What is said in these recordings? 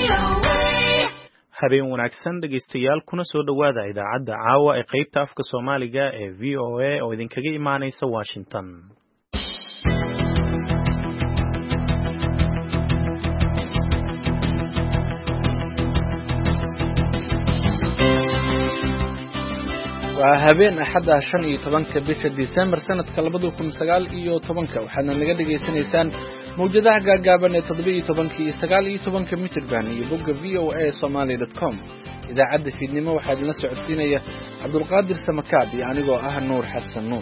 habeen wanaagsan dhegaystayaal kuna soo dhowaada idaacadda caawa ee qaybta afka Soomaaliga ee VOA oo idinkaga imaanaysa Washington. waa habeen axad ah 15 bisha December sanadka 2019 waxaadna naga dhageysanaysaan mawjadaha gaagaaban ee 17 iyo 19 mitir baan iyo bogga voasomali.com. idaacadda fiidnimo waxaa idin la socodsiinaya Cabdulqaadir Samakaab iyo anigoo ah Nuur Xasan Nuur.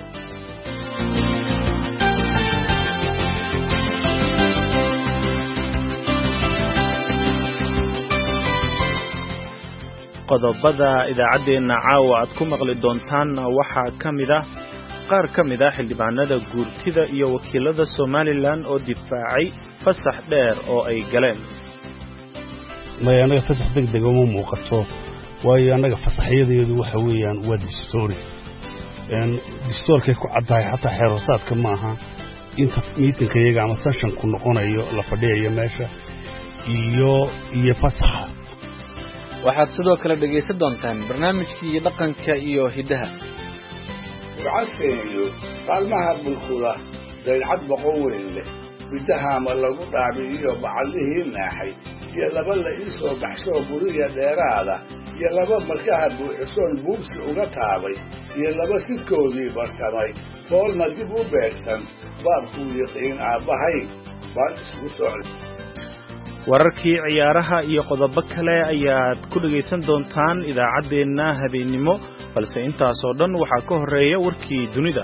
qodobada idaacadeena caawa aad ku maqli doontaan waxaa kamid ah qaar kamid ah xildhibaanada guurtida iyo wakiilada Somaliland oo difaacay fasax dheer oo ay galeen. anaga fasax degdeg uma muuqato waayo anaga fasaxyadeedu waxa weeyaan waa distoorkay ku caddahay xataa xeerosaadka maaha inta miitinka iyaga ama session ku noqonayo la fadhiyayo meesha iyo fasaxa. waxaad sidoo kale dhageysan doontaan barnaamijkii dhaqanka iyo hidaha. Ducaseeyo qalmaha bulshada daylcad boqol weyn leh bidaha ma lagu dhaabiyo bacalihii naaxay iyo laba la isoo baxsho guriga dheeraada iyo laba markaa buuxsoon buubsi uga taabay iyo laba sidkoodii barsamay foolna dib u beegsan baabku yaqiin aabahay baan isku socday. wararkii ciyaaraha iyo qodobo kale ayaad ku dhageysan doontaan idaacadeena habeenimo balse intaas oo dhan waxaa ka horeeya warkii dunida.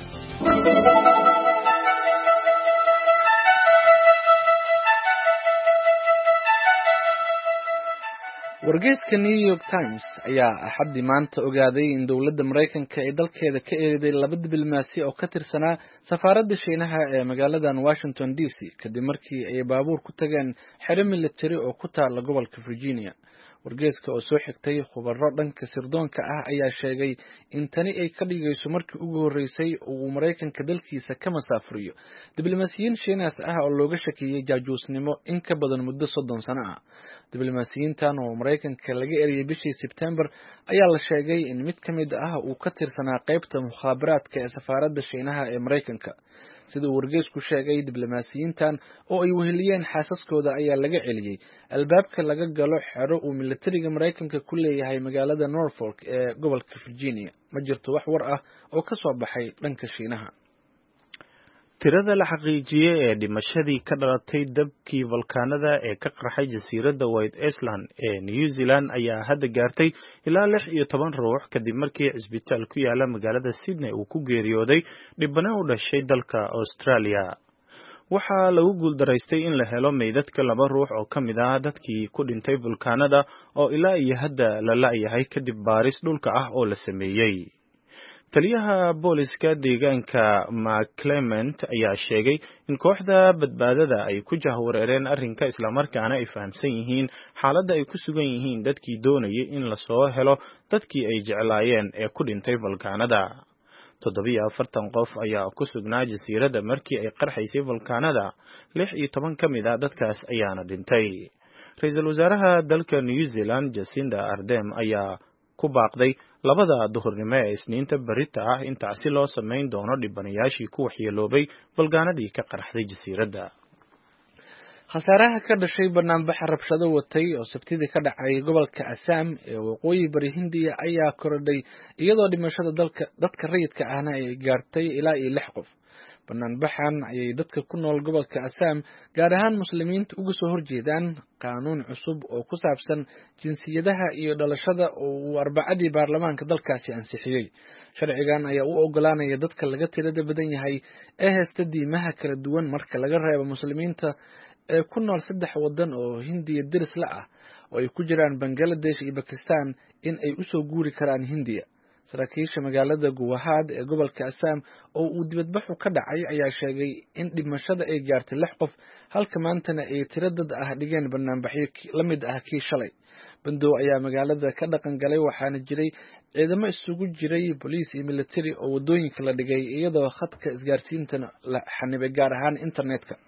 wargeyska New York Times ayaa axadii maanta ogaaday in dawladda Mareykanka ay dalkeeda ka eeday laba diblomaasi oo ka tirsanaa safaaradda Shiinaha ee magaaladan Washington DC kadib markii ay baabuur ku tageen xero military oo ku taala gobolka Virginia. wargeyska oo soo xigtay khubaro dhanka sirdoonka ah ayaa sheegay in tani ay ka dhigayso markii ugu horeysay uu Mareykanka dalkiisa ka masaafuriyo diblomaasiyiin Shiinees ah oo looga shakiyay jaajuusnimo in ka badan muddo 30 sano ah. diblomaasiyiintan oo Mareykanka laga eriyay bishii September ayaa la sheegay in mid ka mid ah uu ka tirsanaa qaybta mukhaabaraadka ee safaaradda Shiinaha ee Mareykanka. sida wargeysku sheegay diblomaasiyiintan oo ay weheliyeen xaasaskooda ayaa laga celiyay albaabka laga galo xero uu militariga Mareykanka ku leeyahay magaalada Norfolk ee gobolka Virginia. ma jirto wax war ah oo ka soo baxay dhanka Shiinaha. tirada la xaqiijiyay ee dhimashadii ka dhalatay dabkii volkaanada ee ka qarxay jasiiradda White Island ee New Zealand ayaa hadda gaartay ilaa 16 ruux kadib markii cisbitaal ku yaala magaalada Sydney uu ku geeriyooday dhibane u dhashay dalka Australia. waxaa lagu guuldaraystay in la helo meydadka 2 ruux oo kamid ah dadkii ku dhintay volkaanada oo ilaa iyo hadda la la'yahay kadib baaris dhulka ah oo la sameeyay. taliyaha booliska deegaanka Mark Clement ayaa sheegay in kooxda badbaadada ay ku jahwareereen arrinka isla markaana ay fahamsan yihiin xaaladda ay ku sugan yihiin dadkii doonayay in la soo helo dadkii ay jeclaayeen ee ku dhintay volkaanada. 47 qof ayaa ku sugnaa jasiiradda markii ay qarxaysay volkaanada 16 ka mid ah dadkaas ayaana dhintay. ra'iisul wasaaraha dalka New Zealand Jacinda Ardern ayaa ku baaqday 2 duhurnimo ee Isniinta berita ah in tacsi loo sameyn doono dhibanayaashii ku waxyeeloobay volkaanadii ka qarxday jasiiradda. khasaaraha ka dhashay barnaamij rabshado watay oo Sabtidii ka dhacay gobolka Assam ee waqooyi bari Hindiya ayaa korodhay iyadoo dhimashada dadka rayidka ahna ay gaartay ilaa 6 qof. barnaamijkan ayay dadka ku nool gobolka Assam gaar ahaan muslimiinta uga soo horjeedaan qaanuun cusub oo ku saabsan jinsiyadaha iyo dhalashada oo uu Arbacadii baarlamaanka dalkaasi ansixiyay. sharcigan ayaa u ogolaanaya dadka laga tirada badan yahay ee haysta diimaha kala duwan marka laga reebo muslimiinta ee ku nool 3 wadan oo Hindiya diris la ah oo ay ku jiraan Bangladesh iyo Pakistan in ay u soo guuri karaan Hindiya. saraakiisha magaalada Guwahad ee gobolka Assam oo uu dibadbaxu ka dhacay ayaa sheegay in dhimashada ay gaartay 6 qof halka maantana ay tiradad ah dhigeen barnaamijyo la mid ah kii shalay. bandow ayaa magaalada ka dhaqan galay waxaana jiray ciidamo isugu jiray police iyo military oo wadooyinka la dhigay iyadoo khadka isgaarsiinta la xanibay gaar ahaan internetka.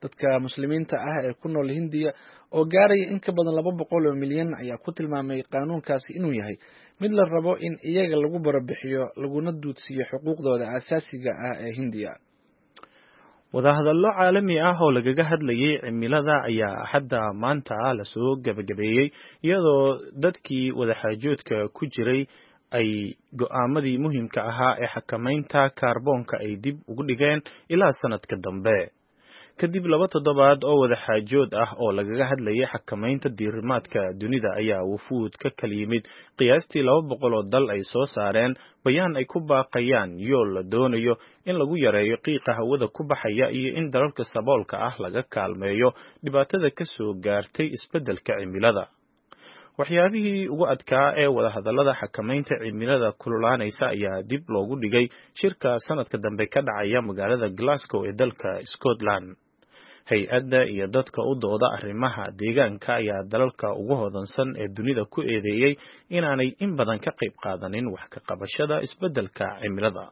dadka muslimiinta ah ee ku nool Hindiya oo gaaraya in ka badan 200 milyan ayaa ku tilmaamay qaanuunkaasi inuu yahay mid la rabo in iyaga lagu barabixiyo laguna duudsiyo xuquuqdooda aasaasiga ah ee Hindiya. wadahadallo caalami ah oo lagaga hadlayay cimilada ayaa hadda maanta la soo gabagabeeyay iyadoo dadkii wadaxaajoodka ku jiray ay go'aamadii muhiimka ahaa ee xakamaynta kaarboonka ay dib ugu dhigeen ilaa sanadka dambe kadib 2 toddobaad oo wadaxaajood ah oo lagaga hadlayay xakamaynta diirimaadka dunida ayaa wufuud ka kala yimid qiyaastii 200 oo dal ay soo saareen bayaan ay ku baaqayaan yool la doonayo in lagu yareeyo qiiqa hawada ku baxaya iyo in dalalka saboolka ah laga kaalmeeyo dhibaatada ka soo gaartay isbeddelka cimilada. waxyaabihii ugu adkaa ee wadahadallada xakamaynta cimilada kululaanaysa ayaa dib loogu dhigay shirka sanadka dambe ka dhacaya magaalada Glasgow ee dalka Scotland. hay-adda iyo dadka u dooda arrimaha deegaanka ayaa dalalka ugu hodansan ee dunida ku eedeeyay inaanay in badan ka qayb qaadanin wax ka qabashada isbeddelka cimilada.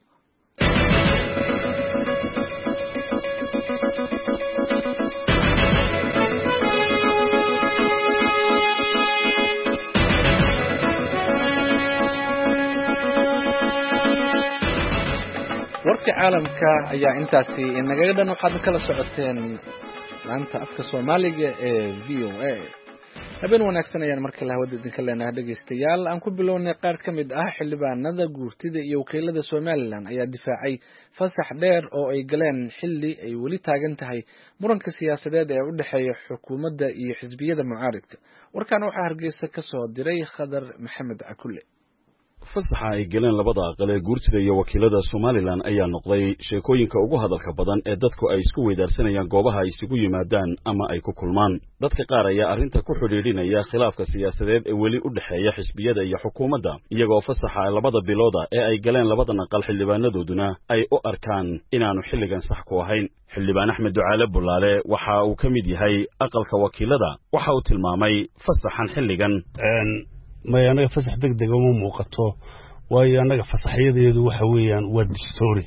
warka caalamka ayaa intaasi inaga dhan waxaad kala socoteen laanta afka Soomaaliga ee VOA. habeen wanaagsan ayaan markii la hawada idinka leenahay dhageystayaal. aan ku bilownay qaar ka mid ah xildhibaanada guurtida iyo wakiilada Somaliland ayaa difaacay fasax dheer oo ay galeen xilli ay weli taagan tahay muranka siyaasadeed ee u dhaxeeya xukuumadda iyo xisbiyada mucaaradka. warkan waxaa Hargeysa ka soo diray Khadar Maxamed Akule. fasaxa ay galeen labada aqal ee guurtida iyo wakiilada Somaliland ayaa noqday sheekooyinka ugu hadalka badan ee dadku ay isku weydaarsanayaan goobaha ay isugu yimaadaan ama ay ku kulmaan. dadka qaar ayaa arrinta ku xidhiidhinaya khilaafka siyaasadeed ee weli u dhaxeeya xisbiyada iyo xukuumadda iyagoo fasaxa labada bilooda ee ay galeen labadan aqal xildhibaanadooduna ay u arkaan inaanu xilligan sax ku ahayn. xildhibaan Axmed Ducaale Bulaale waxa uu ka mid yahay aqalka wakiilada waxa uu tilmaamay fasaxan xilligan ما أنا فسح دق وما موقته وأنا فسحية waxa weeyaan waa دستوري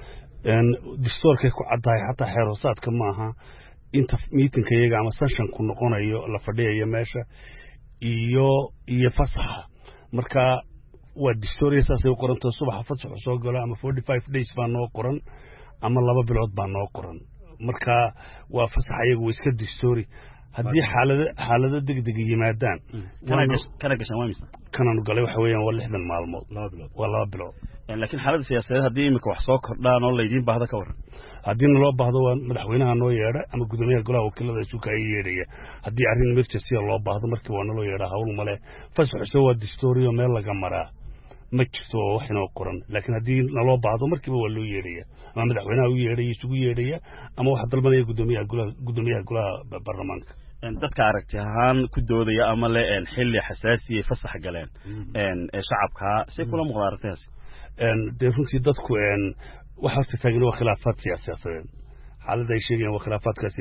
دستورك عداي حتى حراسات كماها inta meetingka iyaga ama session ku noqonayo la fadhiyo meesha iyo fasaxa marka waa distooria saasay u qoranto subax fasax soo galo ama 45 days baa noo qoran ama 2 bilood baa noo qoran marka waa fasaxa iyagu iska distoori haddii xaalado degdeg yimaadaan kana gashan waa mise kananu galay waxa weeyaan waa 60 maalmood 2 bilood laakiin xaaladda siyaasadeed haddii imika wax soo kordhaan oo laydin baahdo ka waran haddii loo baahdo waa madaxweynaha noo yeedha ama gudoomiyaha golaha wakiilada isugu ay yeedhaya haddii arrin emergency loo baahdo markii waa naloo yeedha hawl male fasaxu waa distoorio meel laga maraa ma jirto wax inoo qoran laakiin haddii naloo baahdo markiiba waa loo yeedhaya ama madaxweynaha u yeedhaya isugu yeedhaya ama waxa dalbanaya gudoomiyaha golaha baarlamaanka dadka aragti ahaan ku doodaya ama le xilli xasaasi ah fasax galeen shacabka si kula muuqda aragtidaas dee runtii dadku waxa taagan waa khilaafaad siyaasadeed xaaladda ay sheegayaan waa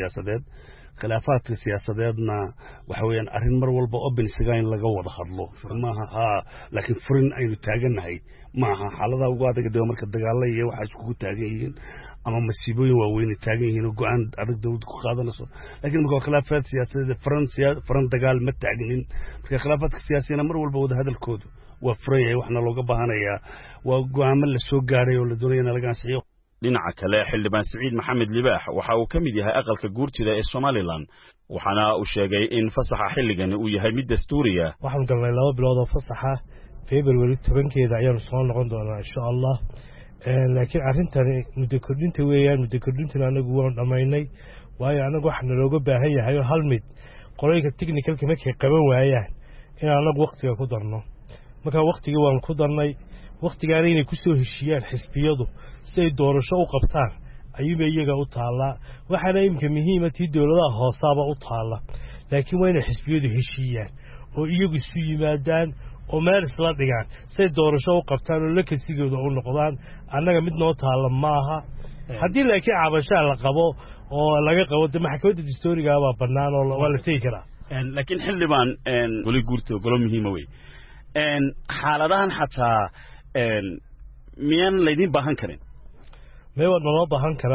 khilaafaadka siyaasadeedna waxa weeyaan arrin mar walba open isaga in laga wada hadlo maaha laakiin furin aynu taaganahay maaha xaaladaha ugu adag ee marka dagaalo iyo waxa isku taagan yihiin ama masiibooyin waaweyn taagan yihiin oo go'aan adag dawladdu ku qaadanayso laakiin marka khilaafaad siyaasadeed faran dagaal ma taagnin marka khilaafaadka siyaasiyiina mar walba wada hadalkoodu waa furan yahay waxna looga baahanayaa waa go'aamo la soo gaaray oo la doonaya in laga ansixiyo. dhinaca kale xildhibaan Siciid Maxamed Libaax waxa uu ka mid yahay aqalka guurtida ee Somaliland waxaana uu sheegay in fasaxa xilligan uu yahay mid dastuuriya. waxaan galnay 2 bilood oo fasaxa February 10keeda ayaan soo noqon doonaa insha Allah laakiin arintani muddo kordhinta weeyaan muddo kordhintan anagu waan dhamaynay waayo anagu waxa nalooga baahan yahay hal mid qolalka technicalka markay qaban waayaan in anagu waqtiga ku darno marka waqtiga waan ku darnay waqtigaana inay ku soo heshiyaan xisbiyadu si ay doorasho u qabtaan ayuba iyaga u taala waxaana imka muhiim ah tii dawladaha hoosaaba u taala laakiin waa inay xisbiyadu heshiyaan oo iyagu isu yimaadaan oo meel isla dhigaan si ay doorasho u qabtaan oo la kasigooda u noqdaan annaga mid noo taala maaha haddii laakiin cabashaa la qabo oo laga qabo maxkamadda dastuuriga baa bannaan oo waa la tegi karaa laakiin xildhibaan weli guurta golo muhiima wey xaaladahan xataa miyaan laydin baahan karin mee waa naloo baahan karaa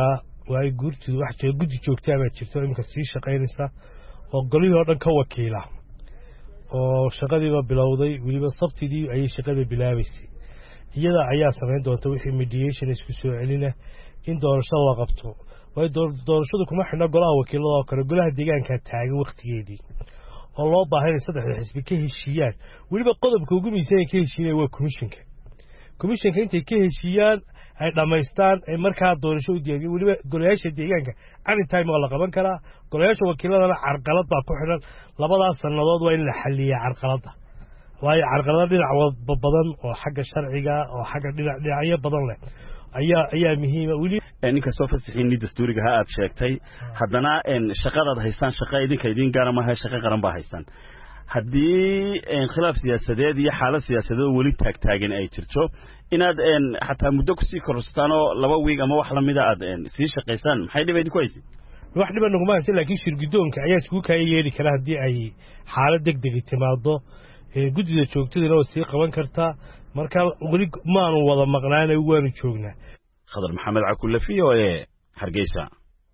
waayo guurtidu wax jira guddi joogtaa baa jirto iminka sii shaqaynaysa oo golihii oo dhan ka wakiila oo shaqadiiba bilowday weliba sabtidii ayay shaqada bilaabaysay iyada ayaa samayn doonta wixii mediation isku soo celina in doorashada la qabto waayo doorashadu kuma xidhna golaha wakiilada oo kale golaha deegaanka taagan waqtigeedii oo loo baahan saddexda xisbi ka heshiiyaan weliba qodobka ugu miisaan ka heshiinaya waa komishanka intay ka heshiiyaan ay dhamaystaan ay markaa doorasho u diyaariyeen weliba golayaasha deegaanka anytime waa la qaban karaa golayaasha wakiiladana carqalad baa ku xidhan labadaas sannadood waa in la xalliyaa carqaladda waayo carqalada dhinac badan oo xagga sharciga oo xagga dhinacyo badan leh ayaa muhiima weli ninka soo fasaxiinii dastuuriga ha aad sheegtay haddana shaqadaad haysaan shaqa idinka idin gaara maaha shaqa qaran baa haysaan haddii khilaaf siyaasadeed iyo xaalad siyaasadeed oo weli taagtaagan ay jirto inaad xataa muddo kusii korsataan oo 2 wiig ama wax lamida aad sii shaqaysaan maxay dhib idinku haysi wax dhiba naguma haysan laakiin shirgudoonka ayaa isku ka yeeri kara haddii ay xaalad degdeg timaado guddida joogtadana oo sii qaban kartaa marka weli maanu wada maqnaanay waanu joognaa khadar maxamed cakulle v o a hargeysa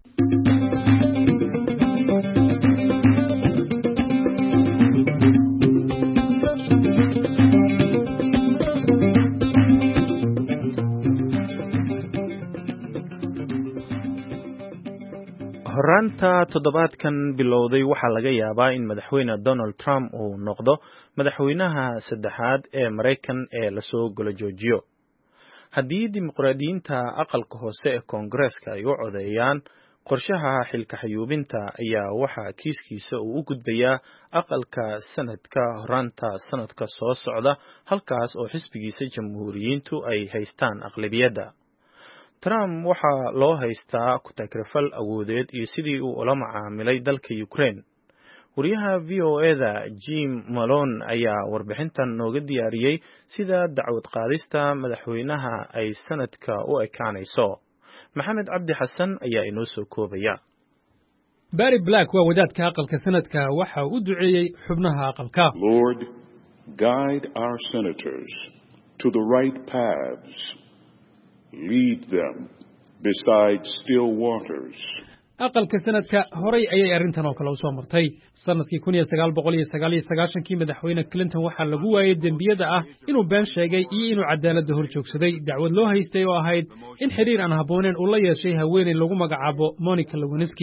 horraanta toddobaadkan bilowday waxaa laga yaabaa in madaxweyne Donald Trump uu noqdo madaxweynaha saddexaad ee Mareykan ee lasoo golo joojiyo haddii dimuqraadiyiinta aqalka hoose ee Koongareeska ay u codeeyaan qorshaha xilka xayuubinta ayaa waxaa kiiskiisa uu u gudbayaa aqalka sanadka horraanta sanadka soo socda halkaas oo xisbigiisa jamhuuriyiintu ay haystaan aqlabiyadda Trump waxaa loo haystaa ku takrifal awoodeed iyo sidii uu ula macaamilay dalka Ukraine wariyaha VOA-da Jim Malone ayaa warbixintan nooga diyaariyey sida dacwad qaadista madaxweynaha ay sanadka u ekaanayso maxamed cabdi xasan ayaa inoo soo koobaya Barry Black waa wadaadka aqalka sanadka waxa uu duceeyay xubnaha aqalka Lord, guide our senators to the right paths. Lead them beside still waters. aqalka sanadka horay ayay arrintan oo kale u soo martay sanadkii 1999 madaxweyne Clinton waxa lagu waayay dembiyada ah inuu been sheegay iyo inuu cadaaladda hor joogsaday dacwad loo haystay oo ahayd in xiriir aan habooneen uu la yeeshay haweeney lagu magacaabo Monica Lewinsky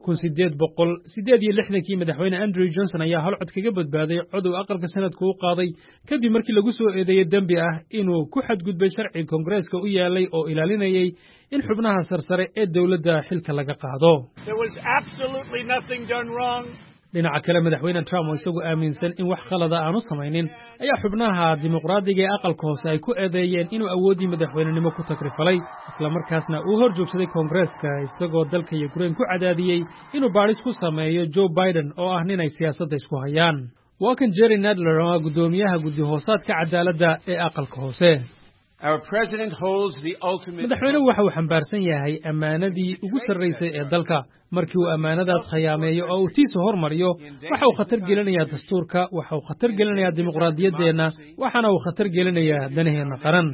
1868 madaxweyne Andrew Johnson ayaa hal cod kaga badbaaday cod uu aqalka sanadku u qaaday kadib markii lagu soo eedeeyay dambi ah inuu ku xadgudbay sharci Koongareeska u yaalay oo ilaalinayay in xubnaha sarsare ee dawladda xilka laga qaado dhinaca kale madaxweyne Trump oo isagu aaminsan in wax qalada aanu samaynin ayaa xubnaha dimuqraadiga ee aqalka hoose ay ku eedeeyeen inuu awoodii madaxweynenimo ku takrifalay isla markaasna uu hor joogsaday Koongareeska isagoo dalka Ukraine ku cadaadiyay inuu baaris ku sameeyo Joe Biden oo ah nin ay siyaasadda isku hayaan waa kan Jerry Nadler oo gudoomiyaha guddi hoosaadka cadaaladda ee aqalka hoose madaxweynuhu waxa uu xambaarsan yahay ammaanadii ugu sarraysay ee dalka markii uu ammaanadaas khiyaameeyo oo uu tiisa hormariyo waxa uu khatar gelinayaa dastuurka waxa uu khatar gelinayaa dimuqraadiyaddeenna waxaana uu khatar gelinayaa danaheenna qaran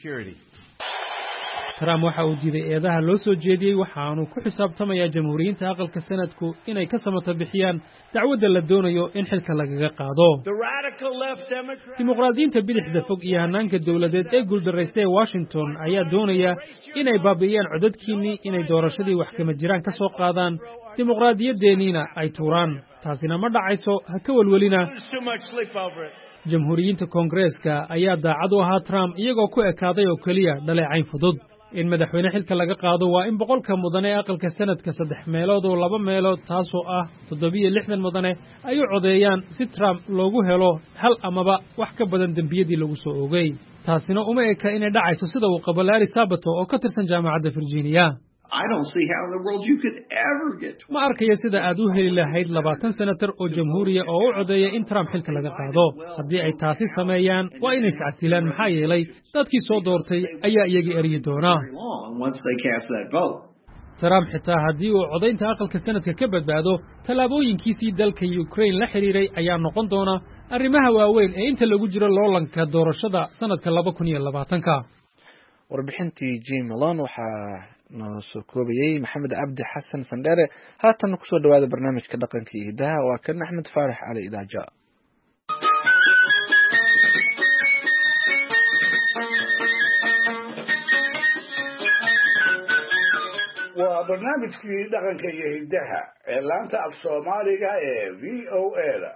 Trump waxa uu diiday eedaha loo soo jeediyey waxaanu ku xisaabtamayaa jamhuuriyiinta aqalka sanadku inay ka samato bixiyaan dacwadda la doonayo in xilka lagaga qaado dimuqraadiyiinta bidixda fog iyo hanaanka dawladeed ee guuldaraystay Washington ayaa doonaya inay baabi'iyaan codadkiinii inay doorashadii wax kama jiraan ka soo qaadaan dimuqraadiyaddeeniina ay tuuraan taasina ma dhacayso ha ka walwelina jamhuuriyiinta Koongareeska ayaa daacad u ahaa Trump iyagoo ku ekaaday oo keliya dhaleecayn fudud in madaxweyne xilka laga qaado waa in boqolka mudane ee aqalka sanadka 3 meelood oo 2 meelood taasoo ah 760 mudane ay u codeeyaan si Trump loogu helo hal amaba wax ka badan dembiyadii lagu soo oogay taasina uma eka inay dhacayso sida uu qabo Larry Sabato oo ka tirsan jaamacadda Virginia ma arkayo sida aad u heli lahayd 20 senator oo jamhuuriya oo u codeeya in Trump xilka laga qaado haddii ay taasi sameeyaan waa inay iscasilaan maxaa yeelay dadkii soo doortay ayaa iyagii eryi doona Trump xitaa haddii uu codaynta aqalka sanadka ka badbaado tallaabooyinkiisii dalka Ukraine la xiriiray ayaa noqon doona arrimaha waaweyn ee inta lagu jiro loolanka doorashada sanadka 2020 warbixintii Jim Malone waxaa noo soo koobayey maxamed cabdi xasan sandheere. haatan kusoo dhawaada barnaamijka dhaqanka iyo hidaha, waa kan axmed faarax cali idaaja. waa barnaamijkii dhaqanka iyo hidaha ee laanta af soomaaliga ee VOA-da.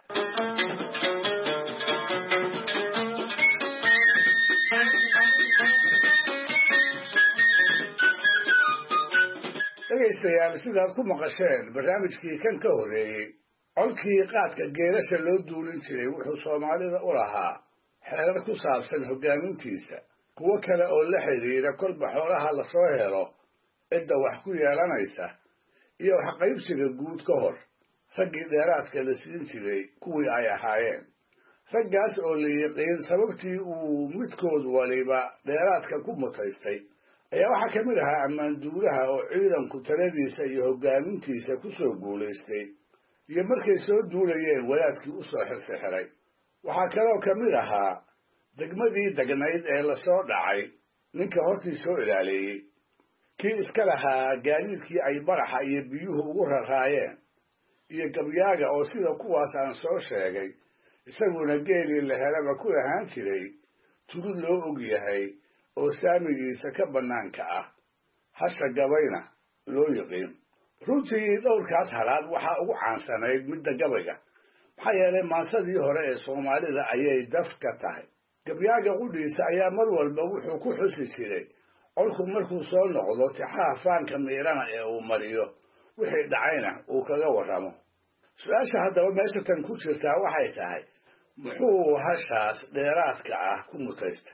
dhegaystayaal, sidaad ku maqasheen barnaamijkii kan ka horreeyey, colkii qaadka geelasha loo duulin jiray wuxuu soomaalida u lahaa xeerar ku saabsan hoggaamintiisa, kuwo kale oo la xidhiidha kolba xoolaha lasoo helo cidda wax ku yeelanaysa iyo waxqaybsiga guud ka hor raggii dheeraadka la siin jiray kuwii ay ahaayeen. raggaas oo la yiqiin sababtii uu midkood waliba dheeraadka ku mutaystay ayaa waxaa ka mid ahaa ammaanduulaha oo ciidanku taladiisa iyo hoggaamintiisa ku soo guulaystay iyo markay soo duulayeen wadaadkii u soo xirsixiray. waxaa kaloo ka mid ahaa degmadii degnayd ee lasoo dhacay ninka hortii soo ilaaleeyey, kii iska lahaa gaadiidkii ay baraxa iyo biyuhu ugu raraayeen, iyo gabyaaga oo sida kuwaas aan soo sheegay isaguna geelii la helaba ku lahaan jiray tulid loo og yahay oo saamigiisa ka bannaanka ah, hasha gabayna loo yiqiin. runtii dhowrkaas halaad waxaa ugu caansanayd midda gabayga, maxaa yeelay maansadii hore ee soomaalida ayay daf ka tahay. gabyaaga qudhiisa ayaa mar walba wuxuu ku xusi jiray colku markuu soo noqdo tixaha faanka miirana ee uu mariyo wixii dhacayna uu kaga warramo. su-aasha haddaba meesha tan ku jirtaa waxay tahay, muxuu hashaas dheeraadka ah ku mutaystay?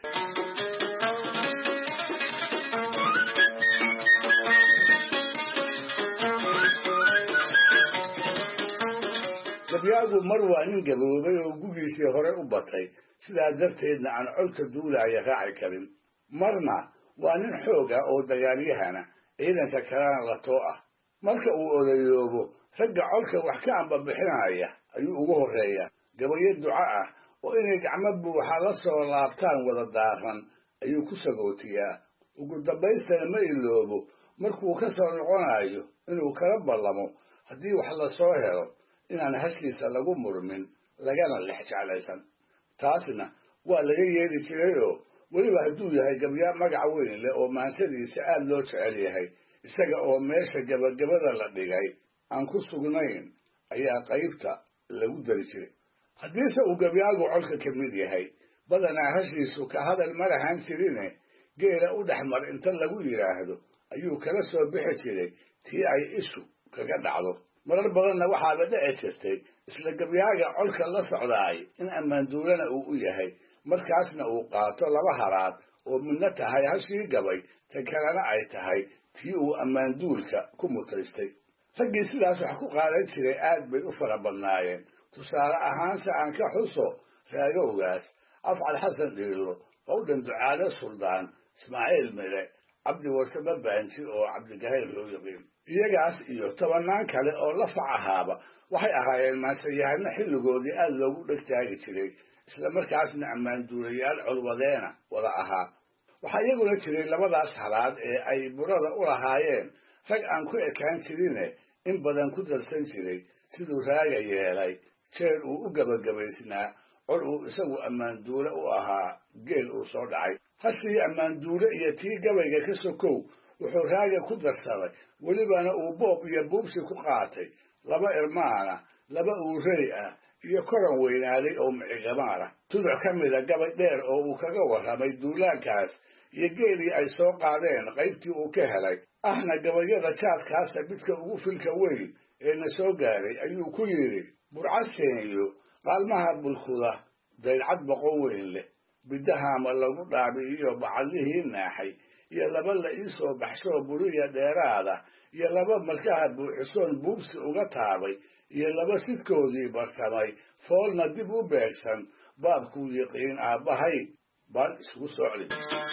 gabyaagu mar waa nin gaboobay oo gugiisii hore u batay, sidaa darteedna aan colka duulaaya raaci karin. marna waa nin xooga oo dagaalyahana, ciidanka kalena latoo ah. marka uu odayoobo ragga colka wax ka ambabixinaya ayuu ugu horreeya. gabayo duco ah oo inay gacmo buuxa la soo laabtaan wada daaran ayuu ku sagootiyaa. ugu dambaystana ma iloobo markuu ka soo noqonayo inuu kala ballamo haddii wax lasoo helo inaan hashiisa lagu murmin lagana lex jeclaysan. taasna waa laga yeeli jirayoo weliba hadduu yahay gabyaa magac weyn leh oo maansadiisa aad loo jecel yahay, isaga oo meesha gabagabada la dhigay aan ku sugnayn ayaa qaybta lagu dari jiray. haddiise uu gabyaagu colka ka mid yahay, badanaa hashiisu ka hadal ma lahaan jirine geela u dhex mar inta lagu yidhaahdo ayuu kala soo bixi jiray tii ay ishu kaga dhacdo. marar badanna waxaaba dhici jirtay isla gabyaaga colka la socdaay in ammaanduulana uu u yahay, markaasna uu qaato laba halaad oo midna tahay hashii gabay, tan kalena ay tahay tii uu ammaanduulka ku mutaystay. raggii sidaas wax ku qaadan jiray aad bay u fara badnaayeen. tusaale ahaanse aan ka xuso raagowgaas, afcal xasan dhiilo, qowdhan ducaale suldaan, ismaaciil mile, cabdi warsame baanji oo cabdigahayr loo yiqiin. iyagaas iyo tobannaan kale oo la fac ahaaba waxay ahaayeen maansayahano xilligoodii aad loogu dhegtaagi jiray, isla markaasna ammaanduulayaal colwadeena wada ahaa. waxaa iyaguna jiray labadaas halaad ee ay burada u lahaayeen rag aan ku ekaan jirine in badan ku darsan jiray, siduu raaga yeelay jeer uu u gabagabaysnaa col uu isagu ammaanduule u ahaa geel uu soo dhacay. hashii ammaanduule iyo tii gabayga ka sokow wuxuu raaga ku darsaday welibana uu boob iyo buubsi ku qaatay laba irmaana, laba uurey ah iyo koran weynaaday oo micigamaana. tuduc ka mida gabay dheer oo uu kaga warramay duulaankaas iyo geelii ay soo qaadeen qaybtii uu ka helay, ahna gabayada jaadkaasa midka ugu filka weyn ee na soo gaaray, ayuu ku yidhi: burcaseeniyo qaalmaha bulkuda daylcad boqon weyn leh, bidahaama lagu dhaabi iyo bacadlihii naaxay, iyo laba la ii soo baxshoo buriya dheeraada, iyo laba markaha buuxisoon buubsi uga taabay, iyo laba sidkoodii bartamay foolna dib u beegsan, baabkuu yiqiin aabbahay baan isugu soclin.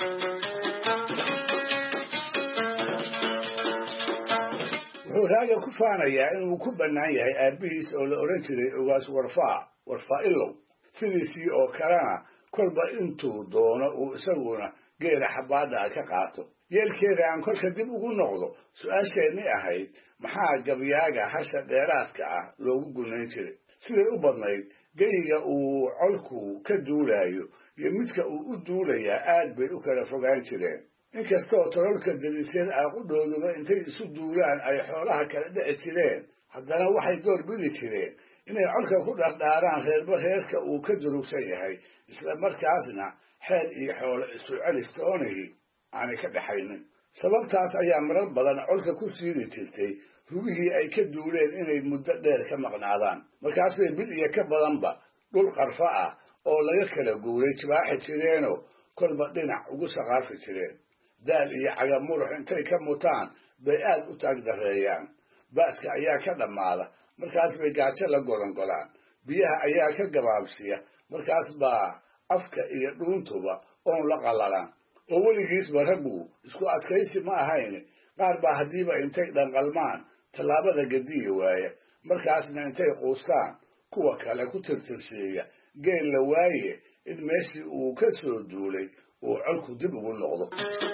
wuxuu raaga ku faanayaa inuu ku bannaan yahay aabbihiis oo la odhan jiray ugaas warfaa ilow, sidiisii oo kalena kolba intuu doono uu isaguna geela xabaadha ka qaato. yeelkeeda aan kolka dib ugu noqdo su-aasheenni ahayd maxaa gabyaaga hasha dheeraadka ah loogu gunayn jiray siday u badnayd geyiga uu colku ka duulayo iyo midka uu u duulayaa aad bay u kala fogaan jireen inkastoo tololka dariisyad aaqudhooduba intay isu duulaan ay xoolaha kala dhici jireen haddana waxay door bidi jireen inay colka ku dhardhaaraan reerba reerka uu ka durugsan yahay isla markaasna xeel iyo xoolo isu celistoonihii aanay ka dhaxaynin sababtaas ayaa marar badan colka ku siiri jirtay rugihii ay ka duuleen inay muddo dheer ka maqnaadaan markaas bay bil iyo ka badanba dhul qarfa ah oo laga kala guuray jibaaxi jireenoo kolba dhinac ugu saqaafi jireen daal iyo cagamurux intay ka mutaan bay aad u taagdareeyaan ba'dka ayaa ka dhammaada markaas bay gaajo la golangolaan biyaha ayaa ka gabaabsiya markaas baa afka iyo dhuuntuba oon la qallalaan oo weligiisba raggu isku adkaysi ma ahayn qaar baa haddiiba intay dhanqalmaan tallaabada gadiya waaya markaasna intay quustaan kuwa kale ku tirtirsiiya geel la waaye in meeshii uu ka soo duulay uu colku dib ugu noqdo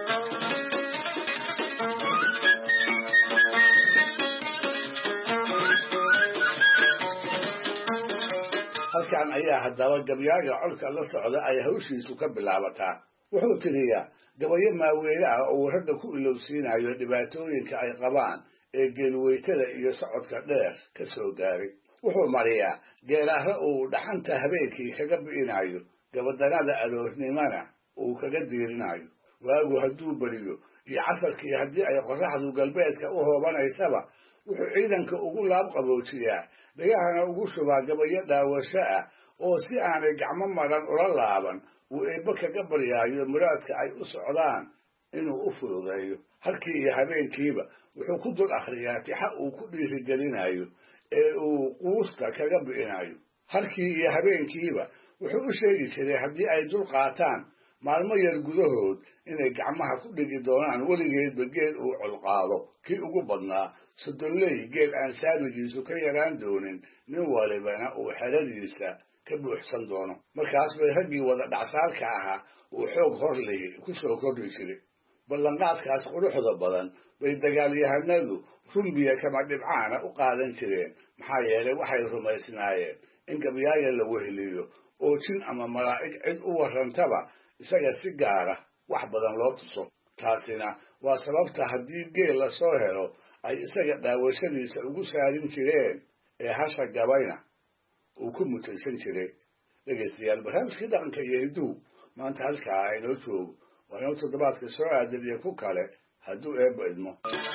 halkan ayaa haddaba gabyaaga colka la socda ay hawshiisu ka bilaabataa wuxuu tiriyaa gabayo maaweyle ah oo uu ragga ku ilowsiinayo dhibaatooyinka ay qabaan ee geelweytada iyo socodka dheer ka soo gaaray wuxuu mariyaa geeraare uu dhaxanta habeenkii kaga bi'inayo gabadanada aroornimana uu kaga diirinayo waagu hadduu beriyo iyo casarkii haddii ay qorraxdu galbeedka u hoobanaysaba wuxuu ciidanka ugu laab qaboojiyaa dhagahana ugu shubaa gabayo dhaawasho ah oo si aanay gacmo maran ula laaban uu eebbe kaga baryaayo muraadka ay u socdaan inuu u fududeeyo halkii iyo habeenkiiba wuxuu ku dul akhriyaa tixa uu ku dhiirigelinayo ee uu quusta kaga bi'inayo halkii iyo habeenkiiba wuxuu u sheegi jiray haddii ay dul qaataan maalmo yar gudahood inay gacmaha ku dhigi doonaan weligeedba geel uu colqaado kii ugu badnaa soddonley geel aan saamigiisu ka yaraan doonin nin walibana uu xeradiisa ka buuxsan doono markaas bay raggii wada dhacsaalka ahaa uu xoog hor lihi ku soo kordhi jiray ballanqaadkaas quruxda badan bay dagaalyahanadu rumbiya kama dhibcaana u qaadan jireen maxaa yeelay waxay rumaysnaayeen in gabyaaga la weheliyo oo jin ama malaa'ig cid u warrantaba isaga si gaara wax badan loo tuso taasina waa sababta haddii geel la soo helo ay isaga dhaawashadiisa ugu saarin jireen ee hasha gabayna uu ku mutaysan jiray dhegaystayaal barnaamijkii dhaqanka iyo hiduhu maanta halkaa aynoo joogo waa inuu toddobaadka soo aadan iyo ku kale hadduu eebba idmo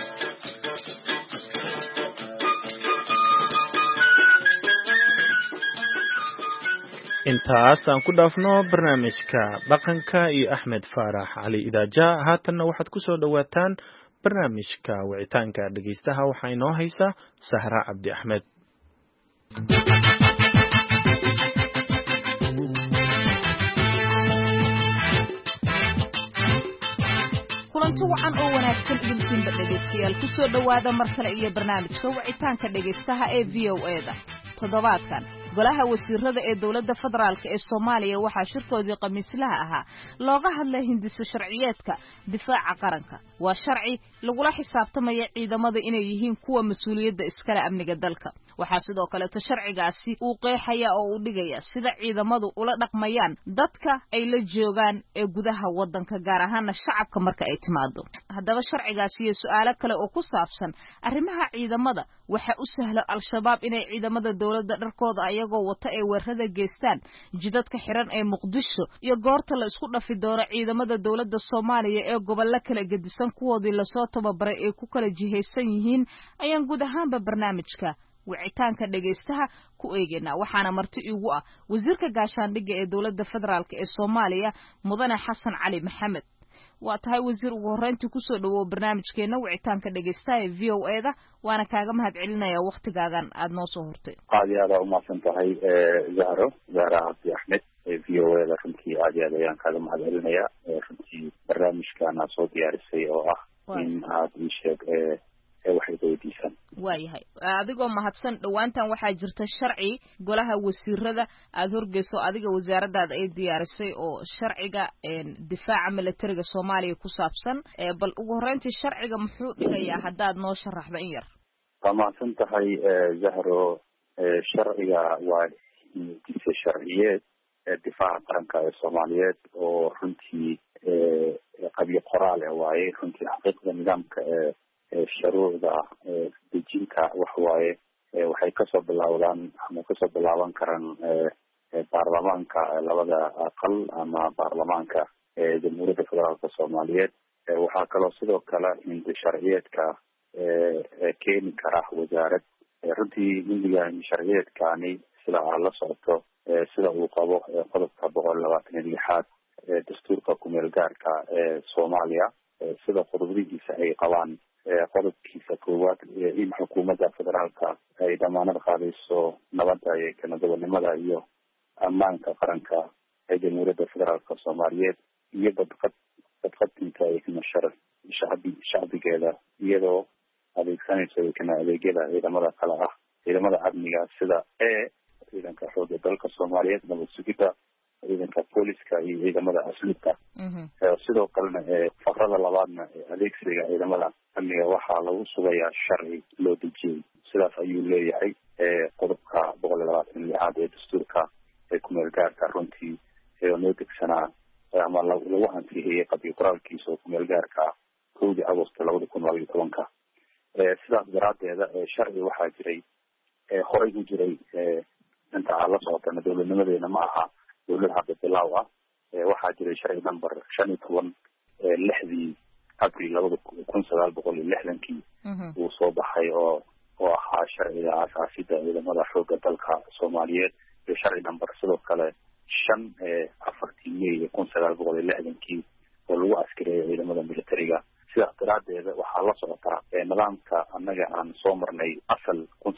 intaas aan ku dhaafno barnaamijka dhaqanka iyo axmed faarax cali idaaja haatanna waxaad ku soo dhowaataan barnaamijka wicitaanka dhegaystaha waxaa inoo haysa sahra cabdi axmed kulanti wacan oo wanaagsan idinkiinba dhegaystayaal ku soo dhowaada mar kale iyo barnaamijka wicitaanka dhegaystaha ee v o e-da toddobaadkan golaha wasiirada ee dowladda federaalk ee Soomaaliya waxaa shirkoodii khamiislaha ahaa looga hadlay hindiso sharciyeedka difaaca qaranka waa sharci lagula xisaabtamaya ciidamada inay yihiin kuwa mas'uuliyadda iskale amniga dalka waxaa sidoo kale sharcigaasi uu qeexaya oo uu dhigaya sida ciidamadu ula dhaqmayaan dadka ay la joogaan ee gudaha wadanka gaar ahaan shacabka marka ay timaado haddaba sharcigaasi iyo su'aalo kale oo ku saabsan arrimaha ciidamada waxa u sahlo al-shabaab inay ciidamada dowladda dharkooda ayagoo wata ay weerarada geystaan jidadka xiran ee Muqdisho iyo goorta la isku dhafi doono ciidamada dowladda Soomaaliya ee gobolka kala gedisan kuwoodii la soo tababaray ee ku kala jiheysan yihiin ayaan guud ahaanba barnaamijka wicitaanka dhegaystaha ku eegayna waxaana marti igu ah wasiirka gaashaandhigga ee dowladda federaalk ee Soomaaliya mudane Xasan Cali Maxamed waa tahay wasiir ugu horeyntii ku soo dhawow barnaamijkeena wicitaanka dhegaystaha ee VOA-da waana kaaga mahadcelinayaa waqtigaagan aad noo soo hortay aad iyo aad u mahadsan tahay Zahra Cabdi Axmed VOA-da runtii aad iyo aad ayaan kaaga mahadcelinayaa runtii barnaamijkan aad soo diyaarisay oo ah in aad ii sheeg waxay weydiisan waayahay adigoo mahadsan dhowaantan waxaa jirta sharci golaha wasiirada aada horgeyso adiga wasaaradaada ay diyaarisay oo sharciga difaaca militariga soomaaliya ku saabsan bal ugu horreyntii sharciga muxuu dhigayaa haddaad noo sharaxdo in yar waa mahadsan tahay zahro sharciga waa hindise sharciyeed difaaca qaranka ee soomaaliyeed oo runtii qabyo qoraal waaye runtii xaqiiqda nidaamka shuruucda dejinta waxwaaye waxay kasoo bilowdaan ama kasoo bilaaban karaan baarlamaanka labada aqal ama baarlamaanka jamhuuriyadda federaalka soomaaliyeed waxaa kaloo sidoo kale hindi sharciyeedka keeni kara wasaarad runtii hindiga sharciyeedkani sida aad la socoto sida uu qabo qodobka 126 dastuurka kumeel gaarka ee Soomaaliya sida qodobadiisa ay qabaan qodobkiisa koowaad in xukuumadda federaalka ay damaanad qaadayso nabadda iyo kanadawannimada iyo ammaanka qaranka ee jamhuuriyadda federaalka Soomaaliyeed iyo badqabtinka iyo nashar shacbigeeda iyadoo adeegsanaysa adeegyada ciidamada kala ah ciidamada amniga sida ciidanka xoogga dalka Soomaaliyeed nabad sugidda ciidanka booliska iyo ciidamada asluubta sidoo kalena faqrada labaadna adeegsiga ciidamada amniga waxaa lagu sugayaa sharci loo dejiyey sidaas ayuu leeyahay qodobka 126 ee dastuurka ee kumeel gaarka runtii noo degsanaa ama lagu ansixiyey qabyo qoraalkiisa oo kumeel gaarka 1 Agosto 2012 sidaas daraadeeda sharci waxaa jiray horey u jiray inta aan la socotana dowladnimadeena ma aha dowlad hadda bilaaw ah waxaa jiray sharci number 15 6 Abriil 1960 uu soo baxay oo ahaa sharciga aasaasida ciidamada xoogga dalka Soomaaliyeed iyo sharci number sidoo kale 5 May 1960 oo lagu askareeyay ciidamada militariga sidaas daraadeeda waxaa la socotaa nidaamka annaga aan soo marnay asal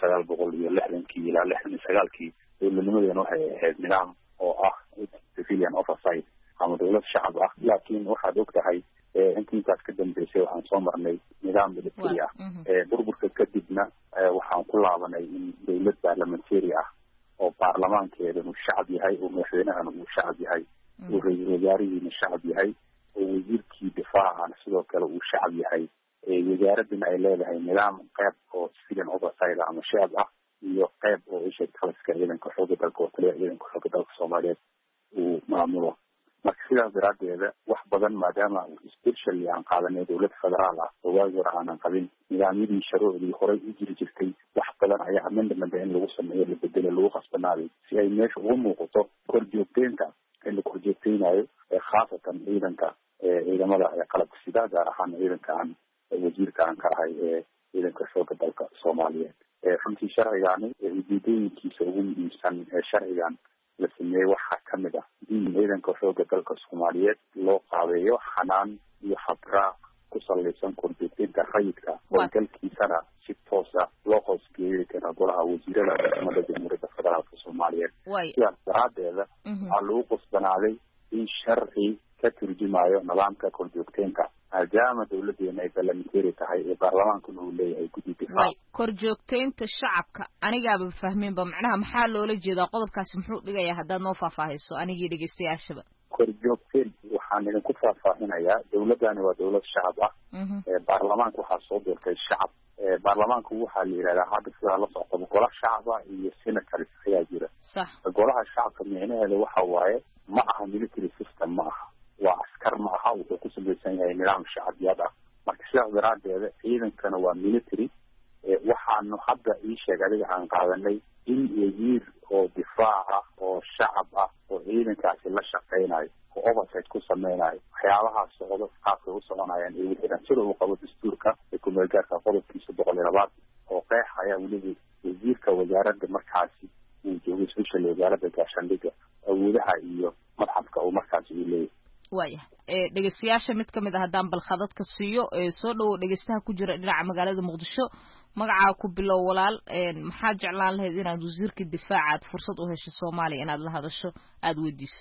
1960 ilaa 69 dowladnimadeena waxay ahayd nidaam oo ah civilian oversight ama dowlad shacab ah laakiin waxaad ogtahay intaas ka dambeysay waxaan soo marnay nidaam military ah burburka kadibna waxaan ku laabanay in dowlad parliamentary ah oo baarlamaankeeda uu shacab yahay oo madaxweynahana uu shacab yahay oo ra'iisul wasaarihiina shacab yahay oo wasiirkii difaaca sidoo kale uu shacab yahay wasaaraduna ay leedahay nidaam qayb oo civilian oversight ama shacab ah iyo qayb oo isha taliska ciidanka xoogga dalka oo taliya ciidanka xoogga dalka Soomaaliyeed uu maamulo marka sidaas daraadeeda wax badan maadaama especially aan qaadanay dowlad federaal ah oo waajir aan qabin nidaamyadii shuruucdii horey u jiri jirtay wax badan ayaa amendment in lagu sameeyo la bedelo lagu qasbanaaday si ay meesha ugu muuqato korjoogteynta in la korjoogteynayo khaasatan ciidamada qalabka sida gaar ahaan ciidanka aan wasiirka aan ka ahay ciidanka xoogga dalka Soomaaliyeed runtii sharcigaani ujeedooyinkiisa ugu muhiimsan sharcigan la sameeyey waxaa kamid ah in ciidanka xoogga dalka Soomaaliyeed loo qaabeeyo xanaan iyo habraac ku salaysan korjoogteynta rayidka oo dalkiisana si toos ah loo qorsheeyay kana golaha wasiirada xukuumadda jamhuuriyadda federaalka Soomaaliyeed sidaas daraadeeda waxaa lagu qasbanaaday in sharci ka turjumayo nidaamka korjoogteynta maadaama dowladeena ay parliamentary tahay ee baarlamaankuna uu leeyahay guddi difaac korjoogteynta shacabka anigaaba fahmeenba macnaha maxaa loola jeedaa qodobkaasi muxuu dhigayaa haddaad noo faahfaahiso anigii dhegeystayaashaba korjoogteen waxaan idinku faahfaahinayaa dowladani waa dowlad shacab ah baarlamaanka waxaa soo doortay shacab baarlamaanku waxaa la yidhahdaa hadda sidaa la socota golaha shacaba iyo senators ayaa jira golaha shacabka micnaheeda waxa waaye ma aha military system ma aha waa askar ma aha wuxuu ku samaysan yahay nidaam shacabiyad ah marka sidaas daraadeeda ciidankana waa military waxaanu hadda ii sheeg adiga aan qaadanay in wasiir oo difaac ah oo shacab ah oo ciidankaasi la shaqeynayo oo oversight ku sameynayo waxyaabahaas socdo qaabkay u soconayaan ee wixii sida uu qabo dastuurka ee kumeel gaarka qodobkiisa 102 oo qeexaya weliba wasiirka wasaaradda markaasi uu joogo special wasaaradda gaashaandhigga awoodaha iyo madxafka uu markaasi u leeyahay waayahay dhegeystayaasha mid kamid ah haddaan balkhadadka siiyo soo dhawow dhegeystaha ku jira dhinaca magaalada Muqdisho magacaa ku bilow walaal maxaa jeclaan lahayd inaad wasiirka difaaca aad fursad u hesho Soomaaliya inaad la hadasho aad weydiiso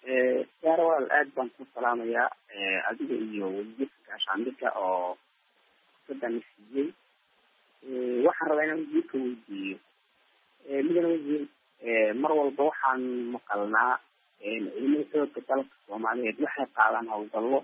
yaara walaal aad baan ku salaamayaa adiga iyo wasiirka gaashaandhigga oo sadan siiyay waxaan rabaa inaan wasiirka weydiiyo midana wasiir mar walba waxaan maqalnaa ciidamada xoogga dalka soomaaliyeed waxay qaadaan hawlgallo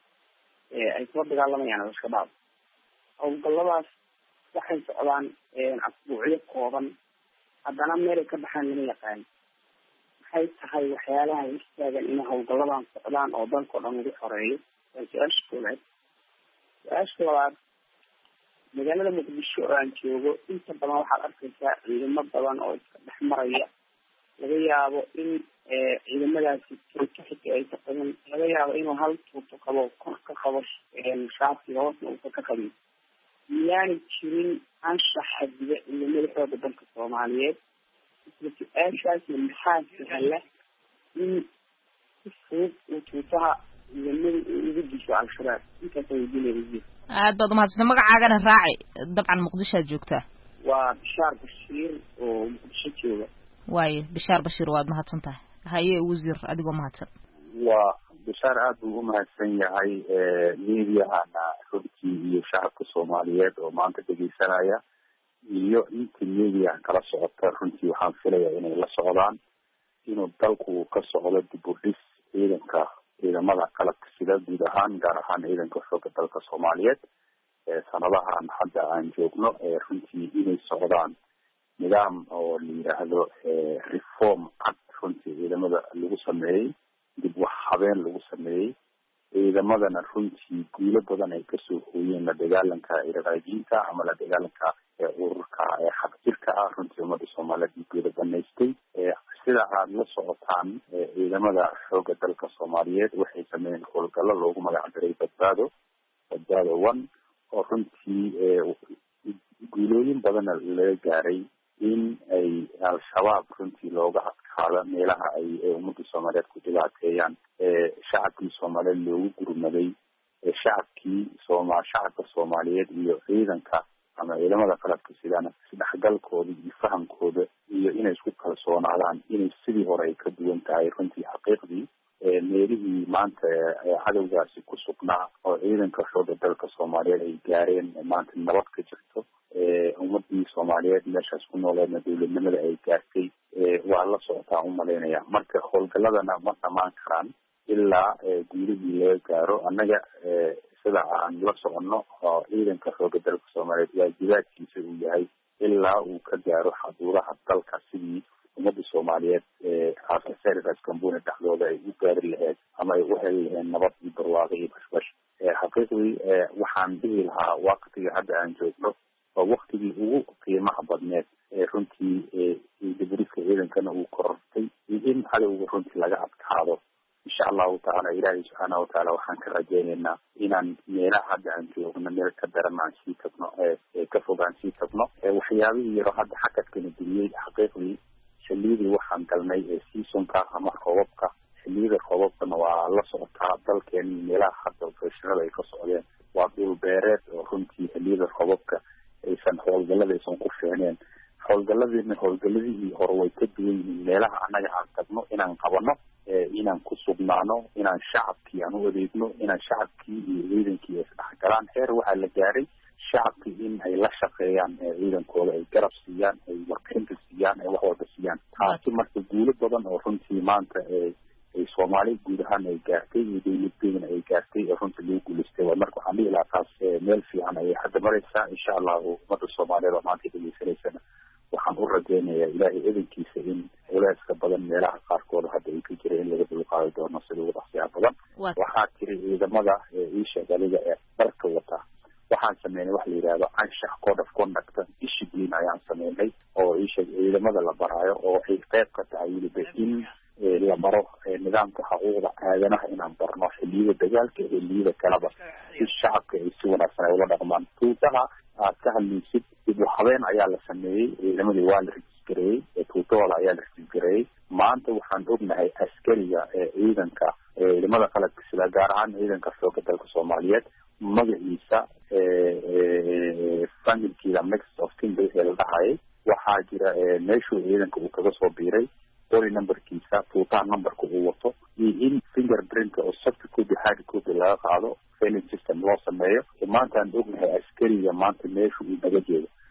ay kula dagaalamayaan al-shabaab. hawlgalladaas waxay socdaan asbuucyo kooban, haddana meelay ka baxaan lama yaqaan. maxay tahay waxyaalaha istaagan inay hawlgalladan socdaan oo dalkao dhan lagu xoreeyo? waa su-aasha koowaad. su-aasha labaad, magaalada muqdisho oo aan joogo inta badan waxaad arkaysaa ciidamo badan oo iska dhex maraya. laga yaabo in ciidamadaasi tuuto xita ay ka qabin, laga yaabo inuu hal tuuto qabo, kor ka qabo shaatiga, hoosna uusan ka qabin. miyaanay jirin anshax xadiga ciidamada xooga dalka soomaaliyeed? isla su-aashaasna maxaa sahla in si fudud uu tuutaha ciidamada ugu disho al-shabaab? intaasa weydiinaya. aad baad umahadsanta. magacaagana raaci, dabcan muqdishoad joogtaa. waa bishaar bashiir oo muqdisho jooga. waayo bishaar bashiir, waad mahadsan tahay. haye wasiir, adigoo mahadsan. waa bishaar aad buu umahadsan yahay. meediahana runtii iyo shacabka soomaaliyeed oo maanta dhegeysanaya iyo inta meediaha kala socota, runtii waxaan filaya inay la socdaan inuu dalku ka socdo dib u dhis ciidamada qalabka sida guud ahaan, gaar ahaan ciidanka xooga dalka soomaaliyeed. sanadahan hadda aan joogno runtii inay socdaan nidaam oo la yidhaahdo reform cad runtii ciidamada lagu sameeyey, dib wax habeen lagu sameeyey. ciidamadana runtii guulo badan ay kasoo hooyeen la dagaalanka iraqaajiinta ama la dagaalanka ururka xaqjirka ah. runtii ummada soomaaliyeed guulo banaystay. sida aad la socotaan ciidamada xooga dalka soomaaliyeed waxay sameeyeen howlgallo loogu magac daray badbaado 1 oo runtii guulooyin badana laga gaaray in ay al-shabaab runtii looga adkaado meelaha ay ummadda soomaaliyeed ku dhibaateeyaan. shacabkii soomaaliyeed loogu gurmaday. shacabka soomaaliyeed iyo ciidanka ama ciidamada qalabka sidana isdhexgalkooda iyo fahamkooda iyo inay isku kalsoonaadaan inay sidii hore ay ka duwan tahay. runtii xaqiiqdii meelihii maanta cadowgaasi ku sugnaa oo ciidanka xooga dalka soomaaliyeed ay gaareen maanta nabad ka jirto. ummadii soomaaliyeed meeshaas ku nooleedna dowladnimada ay gaartay waa la socotaa umalaynaya. marka howlgaladana ma dhamaan karaan ilaa guulihii laga gaaro. annaga sida aan la soconno oo ciidanka xooga dalka soomaaliyeed waajibaadkiisa uu yahay ilaa uu ka gaaro xaduudaha dalka sidii ummadda soomaaliyeed aasarigaas kambuni dhexdooda ay u gaari lahayd ama ay u heli laheen nabad iyo barwaaqo iyo bashbash. xaqiiqdii waxaan dhihi lahaa waqtiga hadda aan joogno waa waktigii ugu qiimaha badneed runtii diburiska ciidankana uu korortay iyo in cadowga runtii laga adkaado. insha allahu tacaala ilaahay subxaana watacaala waxaan ka rajaynaynaa inaan meelaha hadda aan joogno meel ka daran aan sii tagno, ka fog aan sii tagno. waxyaabihii yaro hadda xakadkana geliyey xaqiiqdii xilliyadii waxaan galnay seasonka ama roobabka. xilliyada roobabkana waa la socotaa dalkeeni meelaha hadda opereshonada ay ka socdeen waa dhul beereed oo runtii xilliyada roobabka aysan howlgallada aysan ku fiicneen. howlgaladii hore way ka duwan yihiin. meelaha annaga aan tagno inaan qabano, inaan ku sugnaano, inaan shacabkii aan u adeegno, inaan shacabkii iyo ciidankii isdhexgalaan. heer waxaa la gaaray shacabkii in ay la shaqeeyaan ciidankooda, ay garab siiyaan, ay warbixinta siiyaan, ay wax walba siiyaan. taasi marka guulo badan oo runtii maanta ay soomaaliya guud ahaan ay gaartay iyo dowladdeedana ay gaartay oo runtii lagu guulaystay. marka waxaan dhihi lahaa taas meel fiican ayay hadda maraysaa. insha allahu ummadda soomaaliyeed oo maanta dhegeysanaysana waxaan u rajaynayaa ilaahay edankiisa in culeyska badan meelaha qaarkooda hadda ay ka jira in laga dulqaadi doono sida ugu dhaqsiyaha badan. waxaa tiri ciidamada iishagaliga ee dharka wata waxaan sameynay waxa la yidhahdo anshax code of conduct discipline ayaan sameynay oo ciidamada la baraayo oo ay qayb ka tahay weliba in la baro nidaamka xuquuqda aadanaha inaan barno xilliyada dagaalka iyo xilliyada kaleba si shacabka ay si wanaagsan ay ula dhaqmaan. tuutaha aad ka hadlaysid dib u habeen ayaa la sameeyey. ciidamadii waa la rejistareeyey, tuutahooda ayaa la rejistareeyey. maanta waxaan ognahay askariga ciidanka ciidamada qalabka sida gaar ahaan ciidanka xooga dalka soomaaliyeed magaciisa familkiida mix of timber ee la dhahayay. waxaa jira meeshuu ciidanka uu kaga soo biiray, body numberkiisa, tuutaha numberka uu wato iyo in fingerprint oo soft copy hard copy laga qaado, failing system loo sameeyo. maanta aan ognahay askariga maanta meesha uu naga jeedo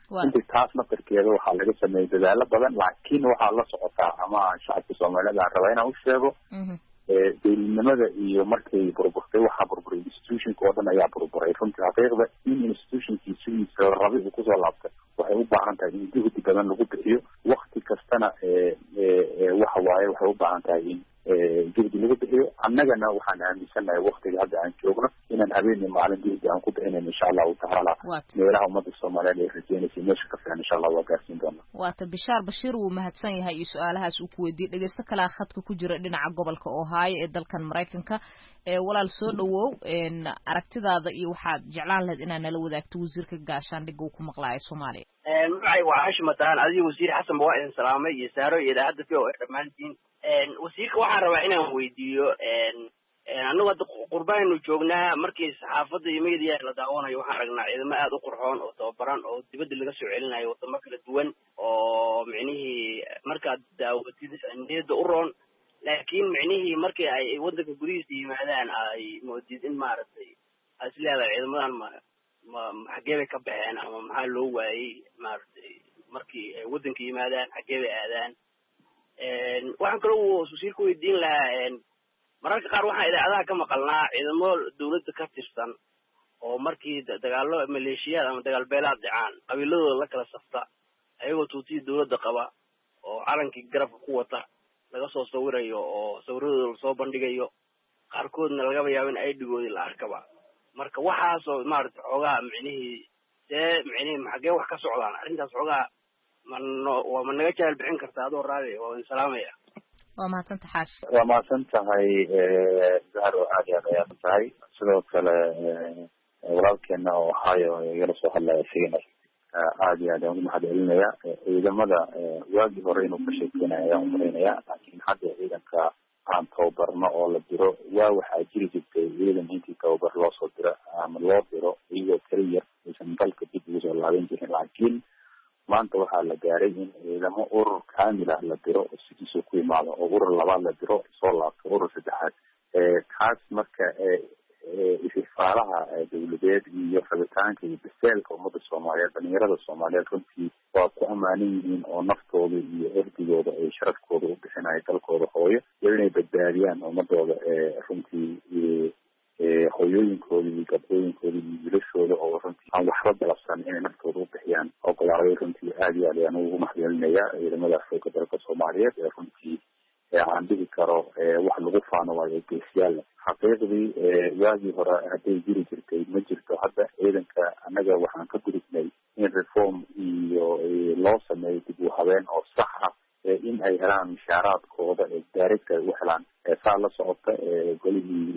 intii taas naftarkeeda waxaa laga sameeyey dadaalo badan laakiin waxaa la socotaa ama shacabka Soomaaliyeed aan rabaa inaan u sheego dowladnimada iyo markay burburtay waxaa burburay institutionka oo dhan ayaa burburay runtii xaqiiqda in institutionkii sidiisa rabi uu kusoo laabtay waxay u baahan tahay in juhdi badan lagu bixiyo waqti kastana waxa waaye waxay u baahan tahay in juhdi lagu bixiyo annagana waxaan aaminsanahay waqtiga hadda aan joogno inaan habeenii maalin juhdi aan ku bixinayn insha allahu tacaala meelaha ummadda Soomaaliyeed ay rajeynaysa meesha ka fiican insha allah waa gaarsiin doonaa waata Bishaar Bashiir wuu mahadsan yahay iyo su'aalahaas uu ku weydiiyay dhageysta kale khadka ku jira dhinaca gobolka Ohio ee dalkan Mareykanka walaal soo dhawow aragtidaada iyo waxaad jeclaan lahayd inaad nala wadaagto wasiirka gaashaandhigga uu ku maqlaayo Soomaaliya magacay waa Hashim Mataan adiga wasiir Xasan waa idin salaamay iyo Saaro iyo idaacadda fiyo dhamaantiin wasiirka waxaan rabaa inaan weydiiyo annagu hadda qurbaannu joognaa markii saxaafadda iyo media la daawanayo waxaan aragnaa ciidamo aad u qurxoon oo tababaran oo dibadda laga soo celinayo wadamo kala duwan oo micnihii markaad daawatid niyadda u roon laakiin micnihii markii ay waddanka gudihiisa yimaadaan ay moodid in maaragtay ay is leedahay ciidamadan xaggee bay ka baxeen ama maxaa loo waayey maaragtay markii ay waddanka yimaadaan xaggee bay aadaan waxaan kaloo wasiirka weydiin lahaa mararka qaar waxaan idaacadaha ka maqalnaa ciidamo dawladda ka tirsan oo markii dagaallo maleeshiyaad ama dagaal beelaad dhacaan qabiiladooda la kala safta ayagoo tuutiyii dawladda qaba oo calankii garabka ku wata laga soo sawirayo oo sawiradooda lasoo bandhigayo qaarkoodna lagaba yaabo in aidigoodii la arkaba marka waxaasoo maaragtay xoogaa micnihii xaggee wax ka socdaan arrintaas xoogaa ma naga jahal bixin kartaa adoo raadi waa salaamaya waa mahadsantahay xaash waa mahadsantahay zahro aad iyo aad ayaad tahay sidoo kale walaalkeena oo Ohio igala soo hadlaya sigana aad iyo aad aan ugu mahadcelinaya ciidamada waagii hore inuu ka sheekeynaya ayaan umaleynaya laakiin hadda ciidanka aan tababarno oo la diro waa waxaa jiri jirtay ciidan intii tababar loo soo diro ama loo diro iyagoo kali yar aysan dalka dib ugu soo laaban jirin laakiin maanta waxaa la gaaray in ciidamo urur kaamil ah la diro oo sidiisuu ku imaado oo urur labaad la diro soo laabto urur saddexaad taas marka istifaalaha dawladeed iyo rabitaanka iyo biseelka ummadda Soomaaliyeed dhalinyarada Soomaaliyeed runtii waa ku amaanan yihiin oo naftooda iyo erdigooda ay sharafkooda u bixinaya dalkooda hooyo iyo inay badbaadiyaan ummadooda runtii hooyooyinkooda iyo gabdhooyinkooda iyo wilashooda oo runtii aan waxba galabsan inay naftooda u bixiyaan ogolaaday runtii aad iyo aad ayaan ugu mahadcelinaya ciidamada xoogga dalka Soomaaliyeed ee runtii aan dhihi karo wax lagu faano waayo geesiyaal xaqiiqdii waagii hore hadday jiri jirtay ma jirto hadda ciidanka annaga waxaan ka gudubnay in reform iyo loo sameeyo dib u habeen oo sax ah in ay helaan mushaaraadkooda direct ay u helaan saa la socota golihii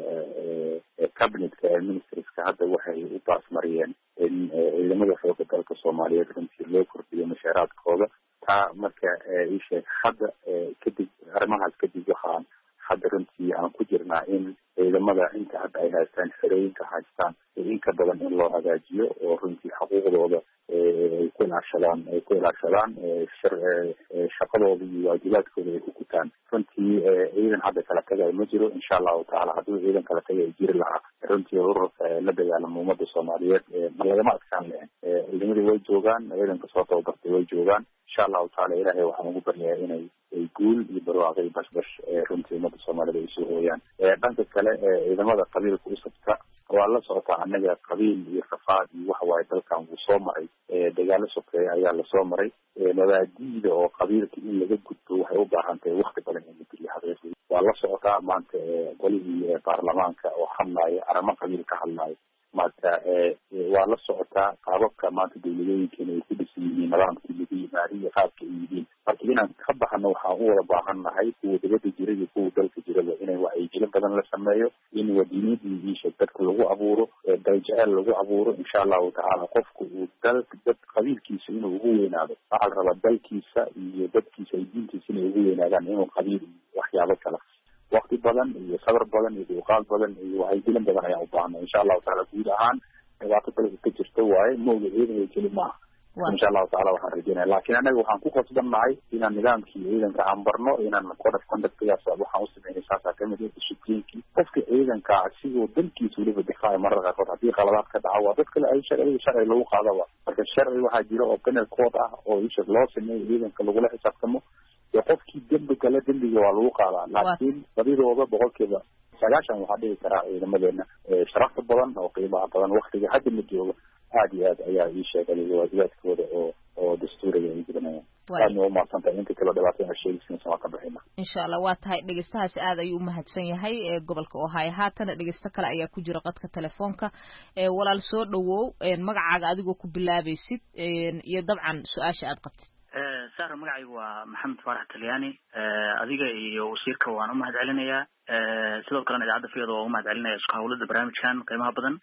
cabinetka ministerska hadda waxay u baasmariyeen in ciidamada xoogga dalka Soomaaliyeed runtii loo kordhiyo mushaaraadkooda taa marka isheeg hadda kadib arrimahaas kadib waxaan hadda runtii aan ku jirnaa in ciidamada inta hadda ay haystaan xerooyinka haystaan inka badan in loo hagaajiyo oo runtii xuquuqdooda ay ku ilaashadaan shaqadooda iyo waajibaadkooda ay ku gutaan runtii ciidan hadda kala tagay ma jiro insha allahu tacaala hadduu ciidan kala tagay jiri lahaa runtii ururka la dagaalamo ummadda Soomaaliyeed ma lagama adkaan lahayn ciidamadii way joogaan ciidanka soo tababartay way joogaan insha allahu tacaala ilaahay waxaan ugu baryayaa inay guul iyo barwaaqo iyo bashbash runtii ummadda Soomaaliyeed ay soo hooyaan dhanka kale ciidamada qabiilka u sabta waa la socotaa annaga qabiil iyo rafaad iyo waxa waaye dalkan wuu soo maray dagaalo sokeeya ayaa lasoo maray mabaadi'da oo qabiilka in laga gudbo waxay u baahan tahay waqti badan in la geliyo xaqiiqdii waa la socotaa maanta golihii baarlamaanka oo hadlaayo arrimo qabiil ka hadlaayo maanta waa la socotaa qaababka maanta dawladooyinkeena ay ku dhisan yihiin nidaamkii lagu yimaadiyo iyo qaabka ay yihiin marka inaan ka baxano waxaan u wada baahan nahay kuwa dabadda jira iyo kuwa dalka jiraba inay wacyigelin badan la sameeyo in wadiniidii isha dadka lagu abuuro daljecel lagu abuuro insha allahu tacaala qofku uu dad qabiilkiisa inuu ugu weynaado waxaa la rabaa dalkiisa iyo dadkiisa iyo diintiisa inay ugu weynaadaan inuu qabiil iyo waxyaabo kale waqti badan iyo sabar badan iyo duuqaad badan iyo wacyigelin badan ayaa u baahnay insha allahu tacaala guud ahaan dhibaato dalka ka jirta waaye mooga ciidan keli maaha insha allahu tacaala waxaan rajeynaya laakiin anaga waxaan ku qasbannahay inaan nidaamkii ciidanka aan barno inaan code of conductgaas waxaan u sameynay saasaa kamid ah disciplinkii qofka ciidanka asigoo dalkiisa weliba difaaca mararka qaarkood haddii qaladaad ka dhaca waa dad kale ay sharci lagu qaadaba marka sharci waxaa jira oo penal code ah oo isha loo sameeyo ciidanka lagula xisaabtamo iyo qofkii dembi kale dembiga waa lagu qaadaa laakiin badidooda boqolkiiba 90 waxaa dhihi karaa ciidamadeena sharafta badan oo qiimaha badan waktiga hadda la joogo aad iyo aad ayaa ii sheegay waajibaadkooda oo dastuuriga ay gudanayaan aadna u mahadsantahay inta kale dhibaatada sheegaysan sama ka bixina insha Allah waa tahay dhegeystahaasi aad ayuu u mahadsan yahay gobolka Ohio haatan dhegeysta kale ayaa ku jira qadka telefoonka walaal soo dhawow magacaaga adigoo ku bilaabaysid iyo dabcan su'aasha aad qabtid saara magacaygu waa maxamed faarax talyaani adiga iyo wasiirka waan u mahadcelinayaa sidoo kalena idaacadda fiyada waa u mahadcelinaya isku hawlada barnaamijkan qiimaha badan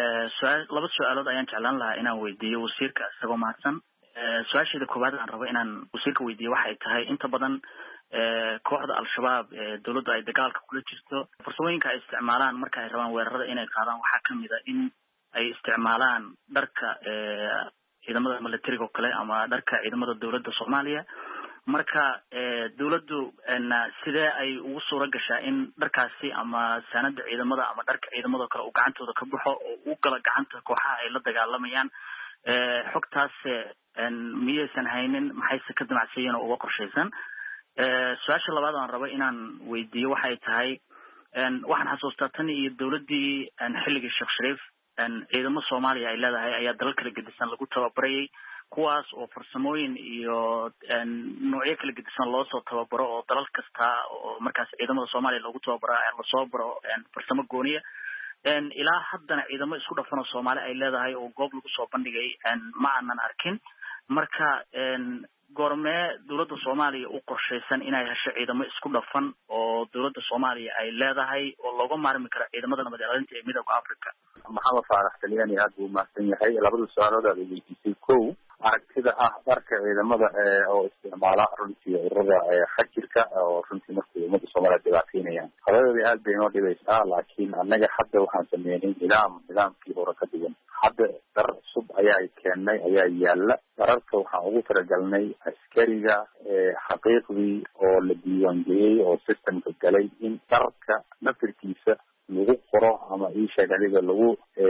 laba su-aalood ayaan jeclaan lahaa inaan weydiiyo wasiirka isagoo mahadsan su-aasheeda koowaad aan rabo inaan wasiirka weydiiyo waxay tahay inta badan kooxda al-shabaab dawladdu ay dagaalka kula jirto farsamooyinka ay isticmaalaan marka ay rabaan weerarada inay qaadaan waxaa kamid a in ay isticmaalaan dharka ciidamada militariga oo kale ama dharka ciidamada dawladda Soomaaliya marka dawladdu sidee ay ugu suura gashaa in dharkaasi ama sanada ciidamada ama dharka ciidamada kale uu gacantooda ka baxo oo uu gala gacanta kooxaha ay la dagaalamayaan xogtaas miyaysan haynin maxayse ka damacsiiyeen oo uga qorshaysan su-aasha labaad aan rabo inaan weydiiyo waxay tahay waxaan xasuustaa tan iyo dawladdii xilligii Sheekh Shariif ciidamo Soomaaliya ay leedahay ayaa dalal kala gedisan lagu tababarayay kuwaas oo farsamooyin iyo noocyo kala gedisan loo soo tababaro oo dalal kasta oo markaas ciidamada Soomaaliya loogu tababaro la soo baro farsamo gooniya ilaa haddana ciidamo isku dhafan oo Soomaali ay leedahay oo goob lagu soo bandhigay ma aanan arkin marka goormee dawladda Soomaaliya u qorshaysan inay hesho ciidamo isku dhafan oo dawladda Soomaaliya ay leedahay oo looga maarmi karo ciidamada nabad ilaalinta ee midowga Afrika maxamed faarax talyaani aad buu mahadsan yahay labada su-aalood aad weydiisay kow aragtida ah dharka ciidamada oo isticmaala runtii ururada xajirka oo runtii markii ummadda Soomaaliya dhibaateynayaan qodobada aad bay noo dhibaysaa laakiin annaga hadda waxaan sameynay nidaamkii hore ka duwan hadda dhar cusub ayaa keenay ayaa yaala dhararka waxaan ugu talagalnay askariga xaqiiqdii oo la diiwaangeliyey oo systemka galay in dharka nafirkiisa lagu qoro ama isheeg adiga lagu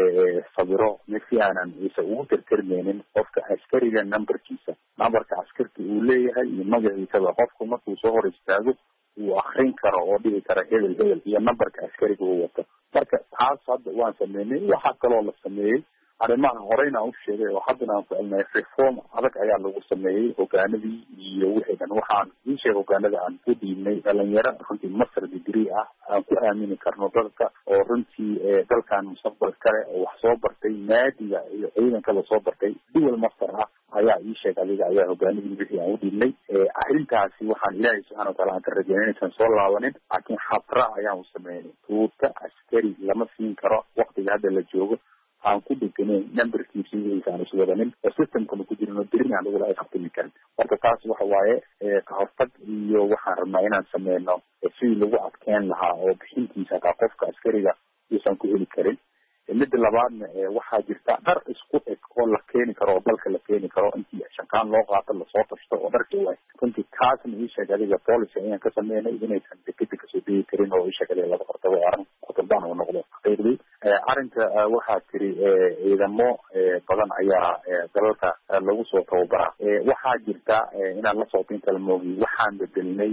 sabiro si aanan isa ugu tirtirmeynin qofka askariga numberka askarka uu leeyahay iyo magaciisaba qofku markuu soo hor istaago uu akrin karo oo dhihi kara hebel iyo numberka askariga uu wato marka taas hadda waan sameynay waxaa kaloo la sameeyey arrimaha horeyna aan u sheegay oo haddana aan ku celnay reform adag ayaa lagu sameeyey hogaanadii iyo wixii dhan waxaan ii sheegay hogaanada aan ku dhiibnay dhalinyaro runtii master degree ah aan ku aamini karno dadka oo runtii dalkan mustaqbal kale oo wax soo bartay naadiga iyo ciidankaba soo bartay dual master ah ayaa ii sheegay adiga ayaa hogaanadii wixii aan u dhiibnay arrintaasi waxaan ilaahay subxaana wataala aan ka rajeynay inaysan soo laabanin laakiin xatra ayaan u sameynay tuuta askari lama siin karo waktiga hadda la joogo aan ku dhiganayn numberkiisa wixiisa aan isu wadanin oo systemkana ku jirin oo dirin aan lagula xisaabtami karin marka taas waxa waaye ka hortag iyo waxaan rabnaa inaan sameyno sidii lagu adkeyn lahaa oo bixintiisa hataa qofka askariga uusan ku heli karin midda labaadna waxaa jirta dhar isku eg oo la keeni karo oo dalka la keeni karo intii shaqaan loo qaato lasoo tashto oo dharka waay runtii taasna ii sheeg adiga policy ayaan ka sameynay inaysan dekeda kasoo degi karin oo ii sheeg adiga laga hortago arrin qotobaan uu noqdo xaqiiqdii arrinka waxaa tiri ciidamo badan ayaa dalalka lagu soo tababaraa waxaa jirta inaan la socdo inta la moogiy waxaan bedelnay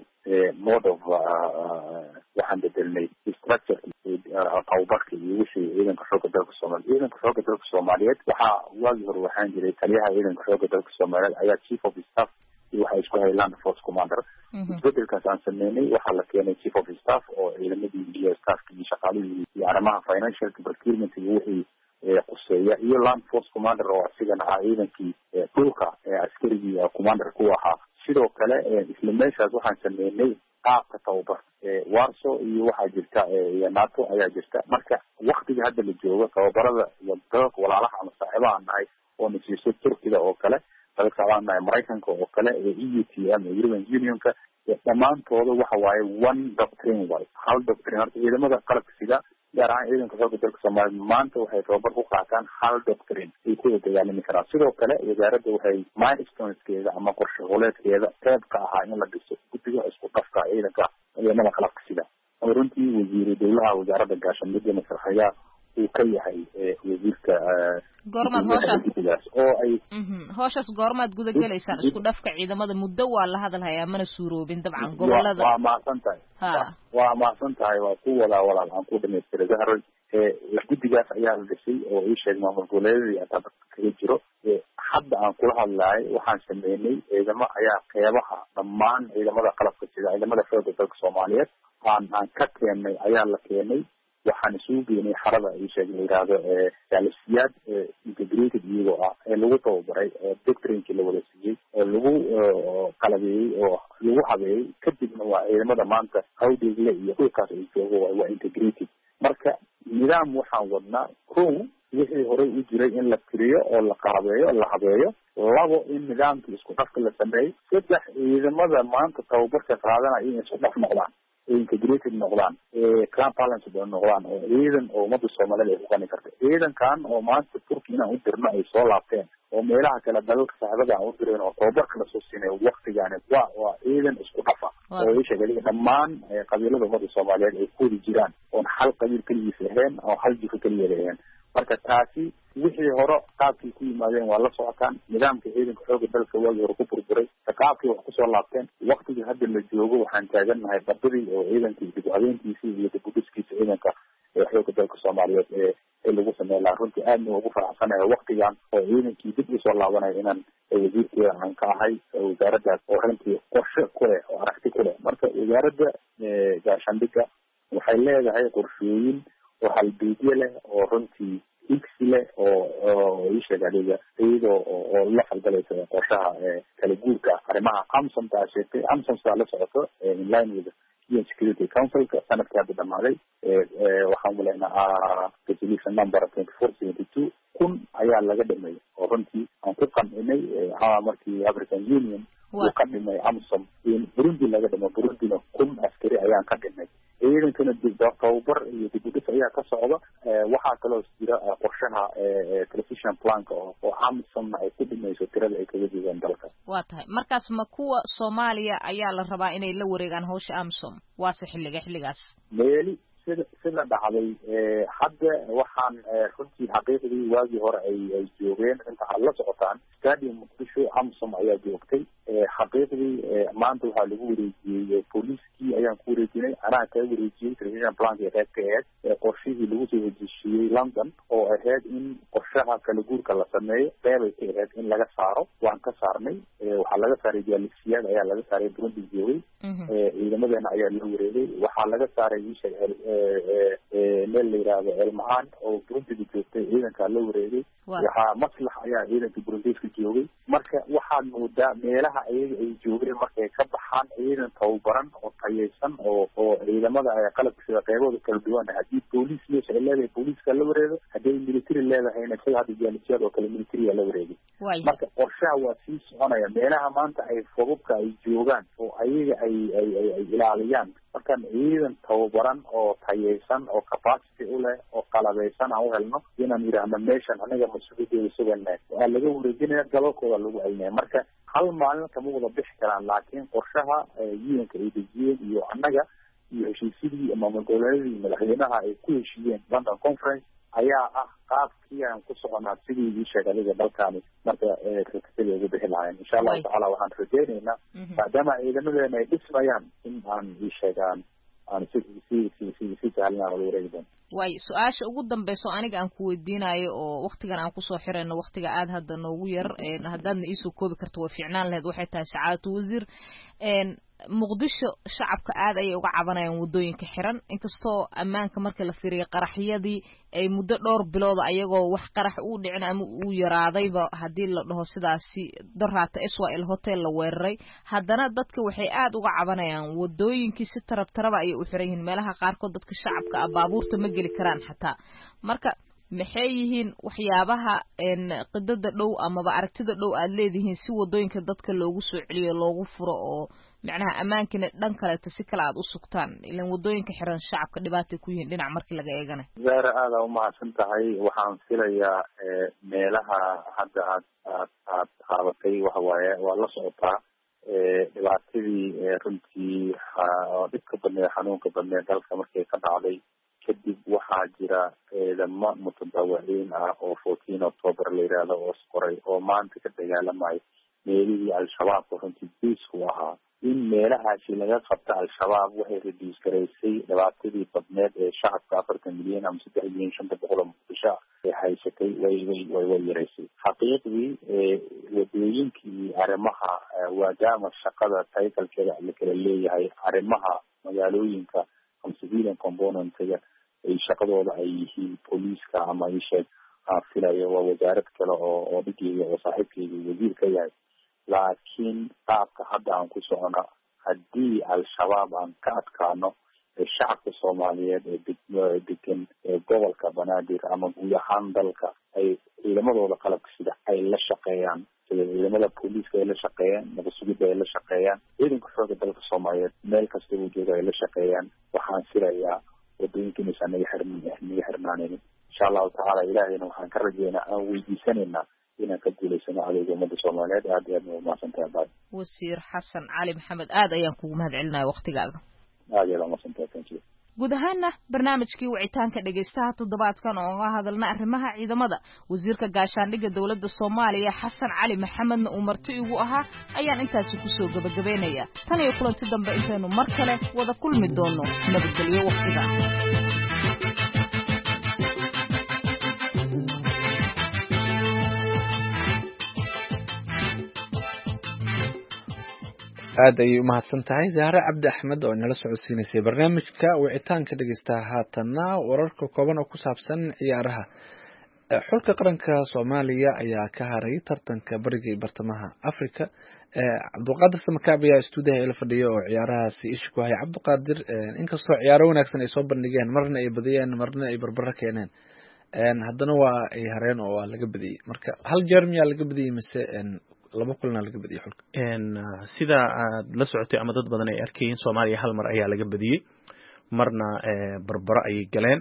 mode of waxaan bedelnay structure tababarka iyo wixii ciidanka xoogga dalka Soomaaliyeed ciidanka xoogga dalka Soomaaliyeed waxaa waagii hore waxaan jiray taliyaha ciidanka xoogga dalka Soomaaliyeed ayaa chief of staff iyo waxa isku hayay land force commander isbedelkaas aan sameynay waxaa la keenay chief of staff oo ciidamadii iyo staffki iyo shaqaalihii iyo arrimaha financial procurement iyo wixii quseeya iyo land force commander oo asigana ah ciidankii dhulka askarigii commander ku ahaa sidoo kale isla meeshaas waxaan sameynay qaabka tababar warso iyo waxaa jirta iyo NATO ayaa jirta marka waktiga hadda la joogo tababarada iyo dalka walaalaha ama saaxiibaha nahay oo nasiiso Turkiga oo kale laga socdaanayo maraykanka oo kale EUTM European Unionka dhammaantooda waxa waaye one doctrine waaye hal doctrine horta ciidamada qalabka sida gaar ahaan ciidanka xoogga dalka Soomaaliya maanta waxay tababar ku qaataan hal doctrine ay ku dagaalami karaan sidoo kale wasaaradda waxay milestoneskeeda ama qorshe hooleedkeeda qayb ka ahaa in la dhiso guddiga isku dhafka ciidanka ciidamada qalabka sida runtii wasiiru dowlaha wasaaradda gaashaandhigga masraxaya uu ka yahay wasiirka goormaad hooshas goormaad guda gelaysaan isku dhafka ciidamada muddo waa la hadalhayaa mana suuroobin dabcan gobolada waa mahadsan tahay waa mahadsan tahay waa ku walaal aan ku dhamaystiray zahro guddigaas ayaa la dhisay oo ii sheeg maamul goboleedyadii ataa dadka kaga jiro hadda aan kula hadlahay waxaan sameynay ciidamo ayaa qeybaha dhammaan ciidamada qalabka sida ciidamada xoogga dalka Soomaaliyeed aan ka keenay ayaa la keenay waxaan isugu geynay xarada ii sheeg la yiraahdo jaalisiyaad integrated iyagoo ah ee lagu tababaray doctrinekii la wada siiyey oo lagu qalabeeyey oo lagu habeeyey kadibna waa ciidamada maanta hawdeegle iyo dhulkaas ay joogo waa integrated marka nidaam waxaan wadnaa kow wixii horey u jiray in la tiriyo oo la qalabeeyo la habeeyo labo in nidaamkii isku dhafka la sameeyo saddex ciidamada maanta tababarka qaadanaya in isku dhaf noqdaan integrated noqdaan clan balance noqdaan oo ciidan oo ummadda Soomaaliyeed ay ku qani karto ciidankan oo maanta Turkiga inaan u dirno ay soo laabteen oo meelaha kale dalalka saaxiibada aan u direen oo tababarka la soo siinay waqtigaani waa ciidan isku dhafa oo ay sheegay dhammaan qabiilada ummadda Soomaaliyeed ay ku jiraan oo hal qabiil kaligiis lahayn oo hal jiko kaliya lahayn marka taasi wixii hore qaabkii ku yimaadeen waa la socotaan nidaamka ciidanka xoogga dalka waagii hore ku burburay qaabkii wax kusoo laabteen waqtigii hadda la joogo waxaan taagannahay badadii oo ciidankii dib u habeenkiisii iyo dib u dhiskiisa ciidanka xoogga dalka Soomaaliyeed ee lagu sameeyay la runtii aad ugu faraxsanahay waqtigan oo ciidankii dib u soo laabanayo inaan wasiirkii aan ka ahay wasaaraddaas oo runtii qorshe ku leh oo aragti ku leh marka wasaaradda gaashaandhigga waxay leedahay qorshooyin oo halbeegyo leh oo runtii igsi leh oo ii sheeg adiga iyadoo oo la falgalaysa qorshaha kala guurka arrimaha AMSOM taa sheegtay AMSOM saa la socoto in line with UN Security Council-ka sanadkii hadda dhamaaday waxaan maleynaa resolution number 2472 kun ayaa laga dhameeyay oo runtii aan ku qancinay markii African Union uu ka dhimay AMSOM in Burundi laga dhimo Burundina kun askari ayaan ka dhimay ciidankana tababar iyo dib u dhis ayaa ka socda waxaa kaloo jira qorshaha transition planka oo AMSOM ay ku dhimayso tirada ay kaga joogaan dalka waa tahay markaas ma kuwa Soomaaliya ayaa la rabaa inay la wareegaan hawsha AMSOM waa si xilligaas meeli sida dhacday hadda waxaan runtii xaqiiqdii waagii hore ay joogeen inta aad la socotaan stadium Muqdisho AMSOM ayaa joogtay xaqiiqdii maanta waxaa lagu wareejiyey booliiskii ayaan ku wareejinay anaa kaga wareejiyey transition planka qayb ka ahayd qorshihii lagu soo heshiiyey London oo ahayd in qorshaha kala guurka la sameeyo qeybay ka ahayd in laga saaro waan ka saarnay waxaa laga saaray jaalisiyaad ayaa laga saaray Burundi joogay ciidamadeena ayaa la wareegay waxaa laga saaray meel la yiraahdo Elmahan oo Burundi joogtay ciidanka la wareegay waxaa maslax ayaa ciidanka Burundiiska joogay marka waxaan moodaa meelaha ayaga ay joogeen markay ka baxaan ciidan tababaran oo tayeysan oo ciidamada ay qalabka sida qaybooda kala duwan haddii booliis meesha ay leedahay booliiska la wareego haddii military leedahayna sida hadda jaalisiyaad oo kale military la wareegay marka qorshaha waa sii soconaya meelaha maanta ay fudubka ay joogaan oo ayaga ay ilaaliyaan markaan ciidan tababaran oo tayeysan oo capacity u leh oo qalabeysan aan u helno inaan yidhaahno meeshan aniga mas-uuliyadeeda sugannahay waa laga wareejinaya dalalkooda lagu celinaya marka hal maalin kama wada bixi karaan laakiin qorshaha UN-ka ay dejiyeen iyo annaga iyo heshiisyadii maamul goboleedyadii madaxweynaha ay ku heshiiyeen London Conference ayaa ah qaabkii aan ku soconaa sidii ii sheeg adiga dalkaani marka kritikada ugu bixi lahayn insha allahu tacaala waxaan rajaynaynaa maadaama ciidamadeena ay dhismayaan in aan ii sheegaan aan si sahlan aan wada wareegi doono way su-aasha ugu dambeyso aniga aan ku weydiinayo oo waqtigan aan kusoo xirayno waqtiga aad hadda noogu yar haddaadna iisoo koobi karto way fiicnaan lahayd waxay tahay sacaadatu wasiir muqdisho shacabka aad ayay uga cabanayaan wadooyinka xiran inkastoo ammaanka marka la fiiriyo qaraxyadii ay muddo dhowr bilood ayagoo wax qarax u dhicin ama uu yaraadayba haddii la dhaho sidaasi daraata Israel hotel la weeraray haddana dadka waxay aad uga cabanayaan wadooyinkii si tarab ayay u xiran yihiin meelaha qaarkood dadka shacabka ah baabuurta ma geli karaan xataa marka maxay yihiin waxyaabaha qidada dhow amaba aragtida dhow aad leedihiin si wadooyinka dadka loogu soo celiyo loogu furo oo macnaha ammaankina dhan kaleeta si kale aad u sugtaan ilaan wadooyinka xiran shacabka dhibaatay ku yihiin dhinac markii laga eegana zaara aada umahadsan tahay waxaan filayaa meelaha hadda aad qaabatay waxa waaye waa la socotaa dhibaatadii runtii dhibka badneed xanuunka badneed dalka markay ka dhacday kadib waxaa jira ciidamo mutadawiciin ah oo 14 October la yidhaahdo oo isqoray oo maanta ka dagaalamaya meelihii al-shabaabka runtii biisku ahaa in meelahaasi laga qabta al-shabaab waxay reduce garaysay dhibaatadii badneed ee shacabka 40 milyan ama 3,500,000 oo muqdisho ee haysatay way yaraysay xaqiiqdii wadooyinkii arrimaha waadaama shaqada taytalkeeda la kala leeyahay arrimaha magaalooyinka ama civilian componentga ay shaqadooda ay yihiin booliiska ama isheeg aan filayo waa wasaarad kale oo dhigeyga oo saaxiibkeyga wasiir ka yahay laakiin qaabka hadda aan ku socono haddii al-shabaab aan ka adkaano shacabka soomaaliyeed ee degan gobolka banaadir ama guud ahaan dalka ay ciidamadooda qalabka sida ay la shaqeeyaan sida ciidamada booliiska ay la shaqeeyaan nabad sugidda ay la shaqeeyaan ciidanka xooga dalka soomaaliyeed meel kasta uu jooga ay la shaqeeyaan waxaan filayaa wadooyinka inaysan naga xirnaanaynin insha allahu tacaala ilaahayna waxaan ka rajeynaa aan weydiisanaynaa inaan ka guulaysano cadowga ummadda soomaaliyeed aad iyo aad ma umahadsantahay baad wasiir xasan cali maxamed aad ayaan kugu mahad celinaya waktigaaga aad iyo aad umahadsantahay thank you guud ahaana barnaamijkii wicitaanka dhegaystaha toddobaadkan oo uga hadalna arrimaha ciidamada wasiirka gaashaandhigga dowladda Soomaaliya Xasan Cali Maxamedna uu marti igu ahaa ayaan intaasi ku soo gabagabeynaya tan iyo kulanti dambe intaynu mar kale wada kulmi doono nabadgelyo waqtiga aad ayay umahadsan tahay Zahra Cabdi Axmed oo nala socodsiinaysay barnaamijka wicitaanka dhegeystaha haatanna wararka kooban oo ku saabsan ciyaaraha xulka qaranka Soomaaliya ayaa ka haray tartanka bariga iyo bartamaha Afrika Cabduqaadir Samakaab ayaa stuudiyaha la fadhiyo oo ciyaarahaasi isha ku haya Cabduqaadir inkastoo ciyaaro wanaagsan ay soo bandhigeen marna ay badiyeen marna ay barbara keeneen haddana waa ay hareen oo waa laga badiyay marka hal jeer miyaa laga badiyay mise laba kulna laga badiyay xulka sida aad la socotay ama dad badan ay arkayeen Soomaaliya hal mar ayaa laga badiyay marna barbaro ay galeen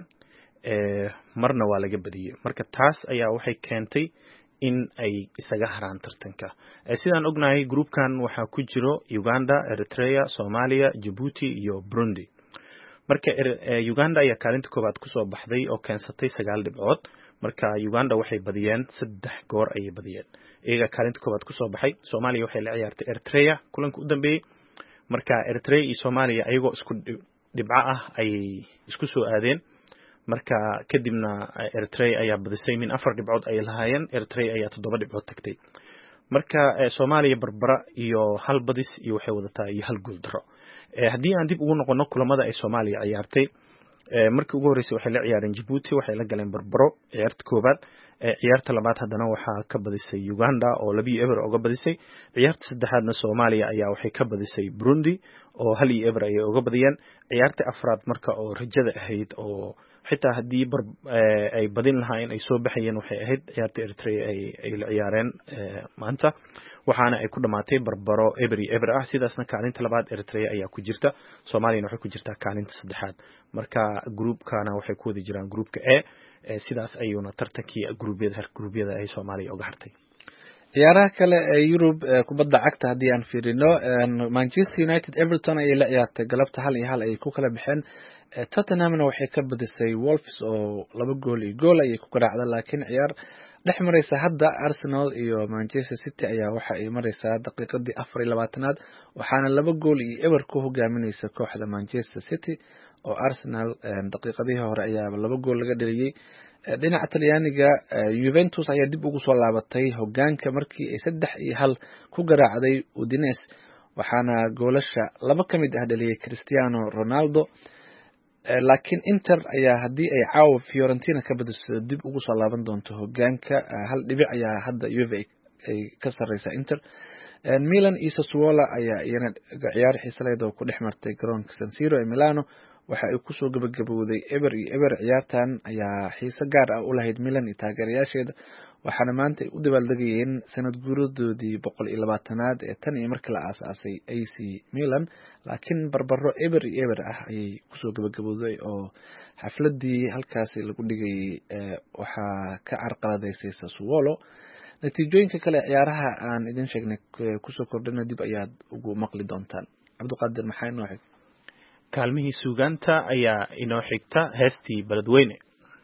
marna waa laga badiyay marka taas ayaa waxay keentay in ay isaga haraan tartanka sidaan ognahay groupkan waxaa ku jiro Uganda, Eritrea, Soomaaliya, Djibouti iyo Burundi marka Uganda ayaa kaalinta koobaad ku soo baxday oo keensatay 9 dhibcood marka Uganda waxay badiyeen 3 goor ay badiyeen iyaga kaalinta koobaad ku soo baxay Soomaaliya waxay la ciyaartay Eritrea kulanka u dambeeyay marka Eritrea iyo Soomaaliya ayagoo isku dhibco ah ay isku soo aadeen marka kadibna Eritrea ayaa badisay min 4 dhibcood ay lahaayeen Eritrea ayaa 7 dhibcood tagtay marka Soomaaliya barbara iyo hal badis iyo waxay wadataa iyo hal gool daro haddii aan dib ugu noqono kulamada ay Soomaaliya ciyaartay markii ugu horeysay waxay la ciyaareen Djibouti waxay la galeen barbaro ciyaarta koobaad ciyaarta labaad haddana waxaa ka badisay Uganda oo 2-0 uga badisay ciyaarta saddexaadna Soomaaliya ayaa waxay ka badisay Burundi oo 1-0 ay uga badiyeen ciyaarta afraad marka oo rajada ahayd oo xitaa haddii ay badin lahaayeen ay soo baxayeen waxay ahayd ciyaarta Eritrea ay la ciyaareen maanta waxaana ay ku dhamaatay barbaro eber ah sidaasna kaalinta labaad Eritrea ayaa ku jirta Soomaaliyana waxay ku jirtaa kaalinta saddexaad marka groupkana waxay ku wada jiraan groupka A sidaas ayuuna tartankii gruubyada ay Soomaaliya uga hartay ciyaaraha kale ee Europe kubadda cagta haddii aan fiirino Manchester United Everton ay la ciyaartay galabta 1-1 ay ku kala baxeen Tottenhamna waxay ka badisay Wolves oo 2-gool ayay ku garaacday laakiin ciyaar dhex maraysa hadda Arsenal iyo Manchester City ayaa waxa ay maraysaa daqiiqadii 24aad waxaana 2-0 ku hogaaminaysa kooxda Manchester City oo Arsenal daqiiqadii hore ayaa 2 gool laga dhaliyay dhinaca Talyaaniga Juventus ayaa dib ugu soo laabatay hogaanka markii ay 3-1 ku garaacday Udinese waxaana goolasha 2 kamid ah dhaliyay Cristiano Ronaldo laakiin Inter ayaa hadii ay caawa Fiorentina ka badiso dib ugu soo laaban doonto hogaanka hal dhibic ayaa hadda Juve ay ka sareysa Inter Milan iyo Sassuolo ayaa iyana ciyaar xiiso leh oo ku dhex martay garoonka San Siro ee Milano waxa ay kusoo gabagabowday eber iyo eber. ciyaartan ayaa xiise gaar ah u lahayd Milan iyo taageerayaasheeda, waxaana maanta ay u dabaaldegayeen sanad guuradoodii 120aad ee tan iyo markii la aasaasay AC Milan, laakiin barbaro eber iyo eber ah ayay kusoo gabagabowday oo xafladii halkaasi lagu dhigayay waxaa ka carqaladaysay Sassuolo. natiijooyinka kale ciyaaraha aan idin sheegnay kusoo kordhina dib ayaad ugu maqli doontaan. Cabdiqaadir, maxaa inoo xig? kaalmihii suugaanta ayaa inoo xigta heestii Beledweyne.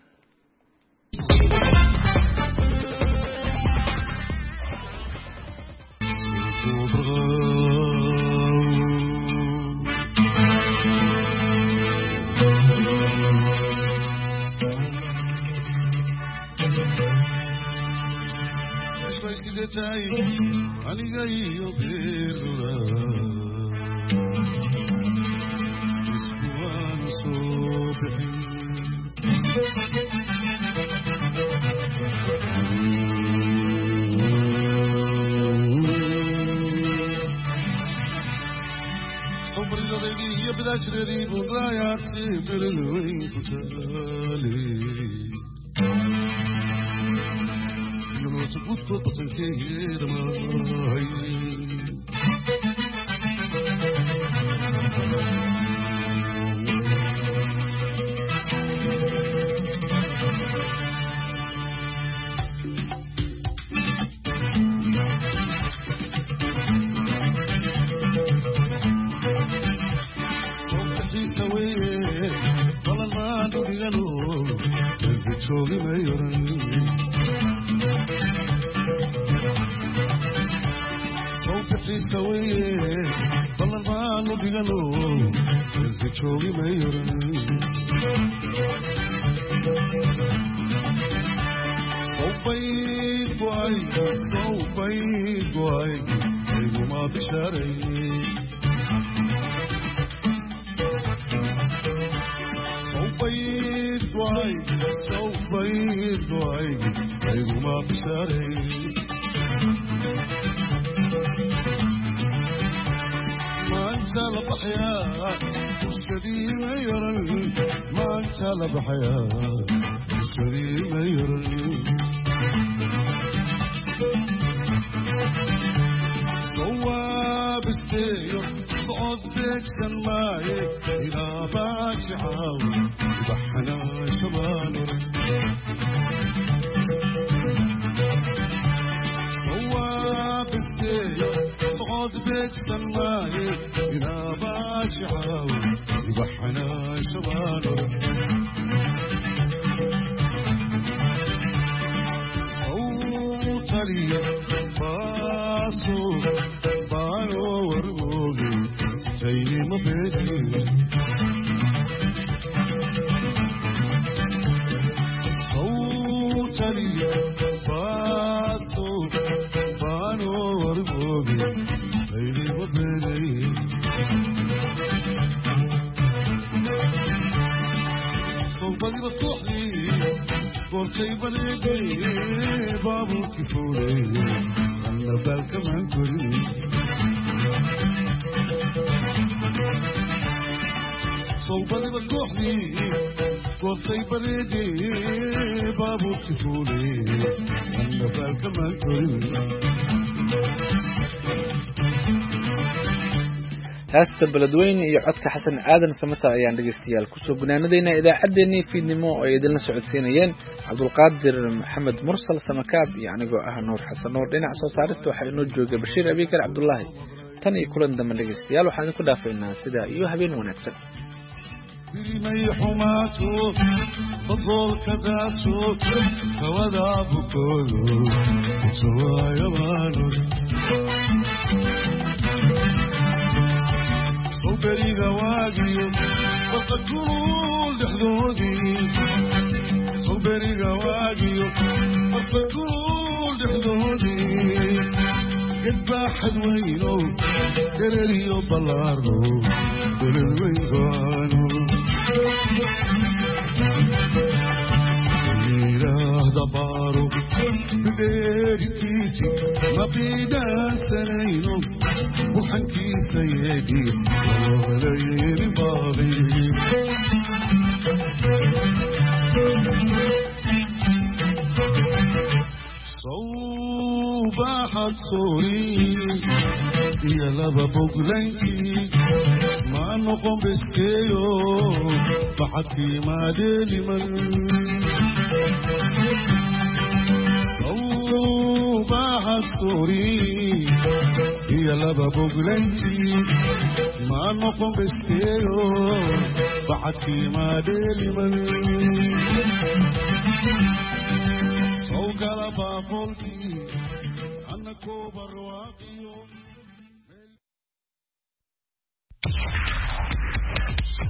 aniga iyo beerula iskuwaana soo bixin sobridadeydii iyo bidaashadeedii buglaayaarti beledweyn ku taale gudko batankeeda maahay okaxiisa weye balan maanu dhigano dalka joogi may oran balan maanu dhigano dalka joogi may oran sawbayd go'ay ayguma bishaaray sawbayd go'ay ayguma bishaaray maanta la baxyaa bulshadii ma yaran maanta la baxyaa bulshadii ma yaran sawaabisteeyo socod beegsan maaye ilaa baaji caawi ubaxanaa shabaan oran sawaabisteeyo socod beegsan maaye ilaa baaji caawi ubaxanaa shabaan oran awtaliya baaso baano wargooge taynima beedi awtaliya baaso baano wargooge taynima beedi soobadiba kooxdii goortay baleegay baabuurkii fuulay anna baalkamaan korin soobadiba kooxdii goortay baleegay baabuurkii fuulay anna baalkamaan korin heesta Beledweyne iyo codka Xasan Aadan Samata ayaan dhageystayaal kusoo gunaanadayna idaacadeennii fiidnimo oo ay idinla socodsiinayeen Cabdulqaadir Maxamed Mursal Samakaab iyo anigoo ah Nuur Xasan Nuur. dhinaca soo saarista waxaa inoo joogay Bashiir Abikar Cabdullaahi. tan iyo kulan dambe dhageystayaal waxaan idinku dhaafaynaa sidaa iyo habeen wanaagsan. birimay xumaato badolka daaso hawada bukoodo sawaayo maanur soberiga waagiyo badda kulul dhexdoodii soberiga waagiyo badda kulul dhexdoodii gedbaaxad weyno dereriyo ballaarno beledweyn go'aano ilaahda baaro bideerikiisi ma biidhaansanayno buxankiisa yeedhi walayeeri baaqi baxad soori iyo laba boglayntii ma noqon beskeeyo baxadkii maadeeliman baxad soori iyo laba boglayntii ma noqon beskeeyo baxadkii maadeeliman sawgala baaqolkii annakoo barwaaqiyo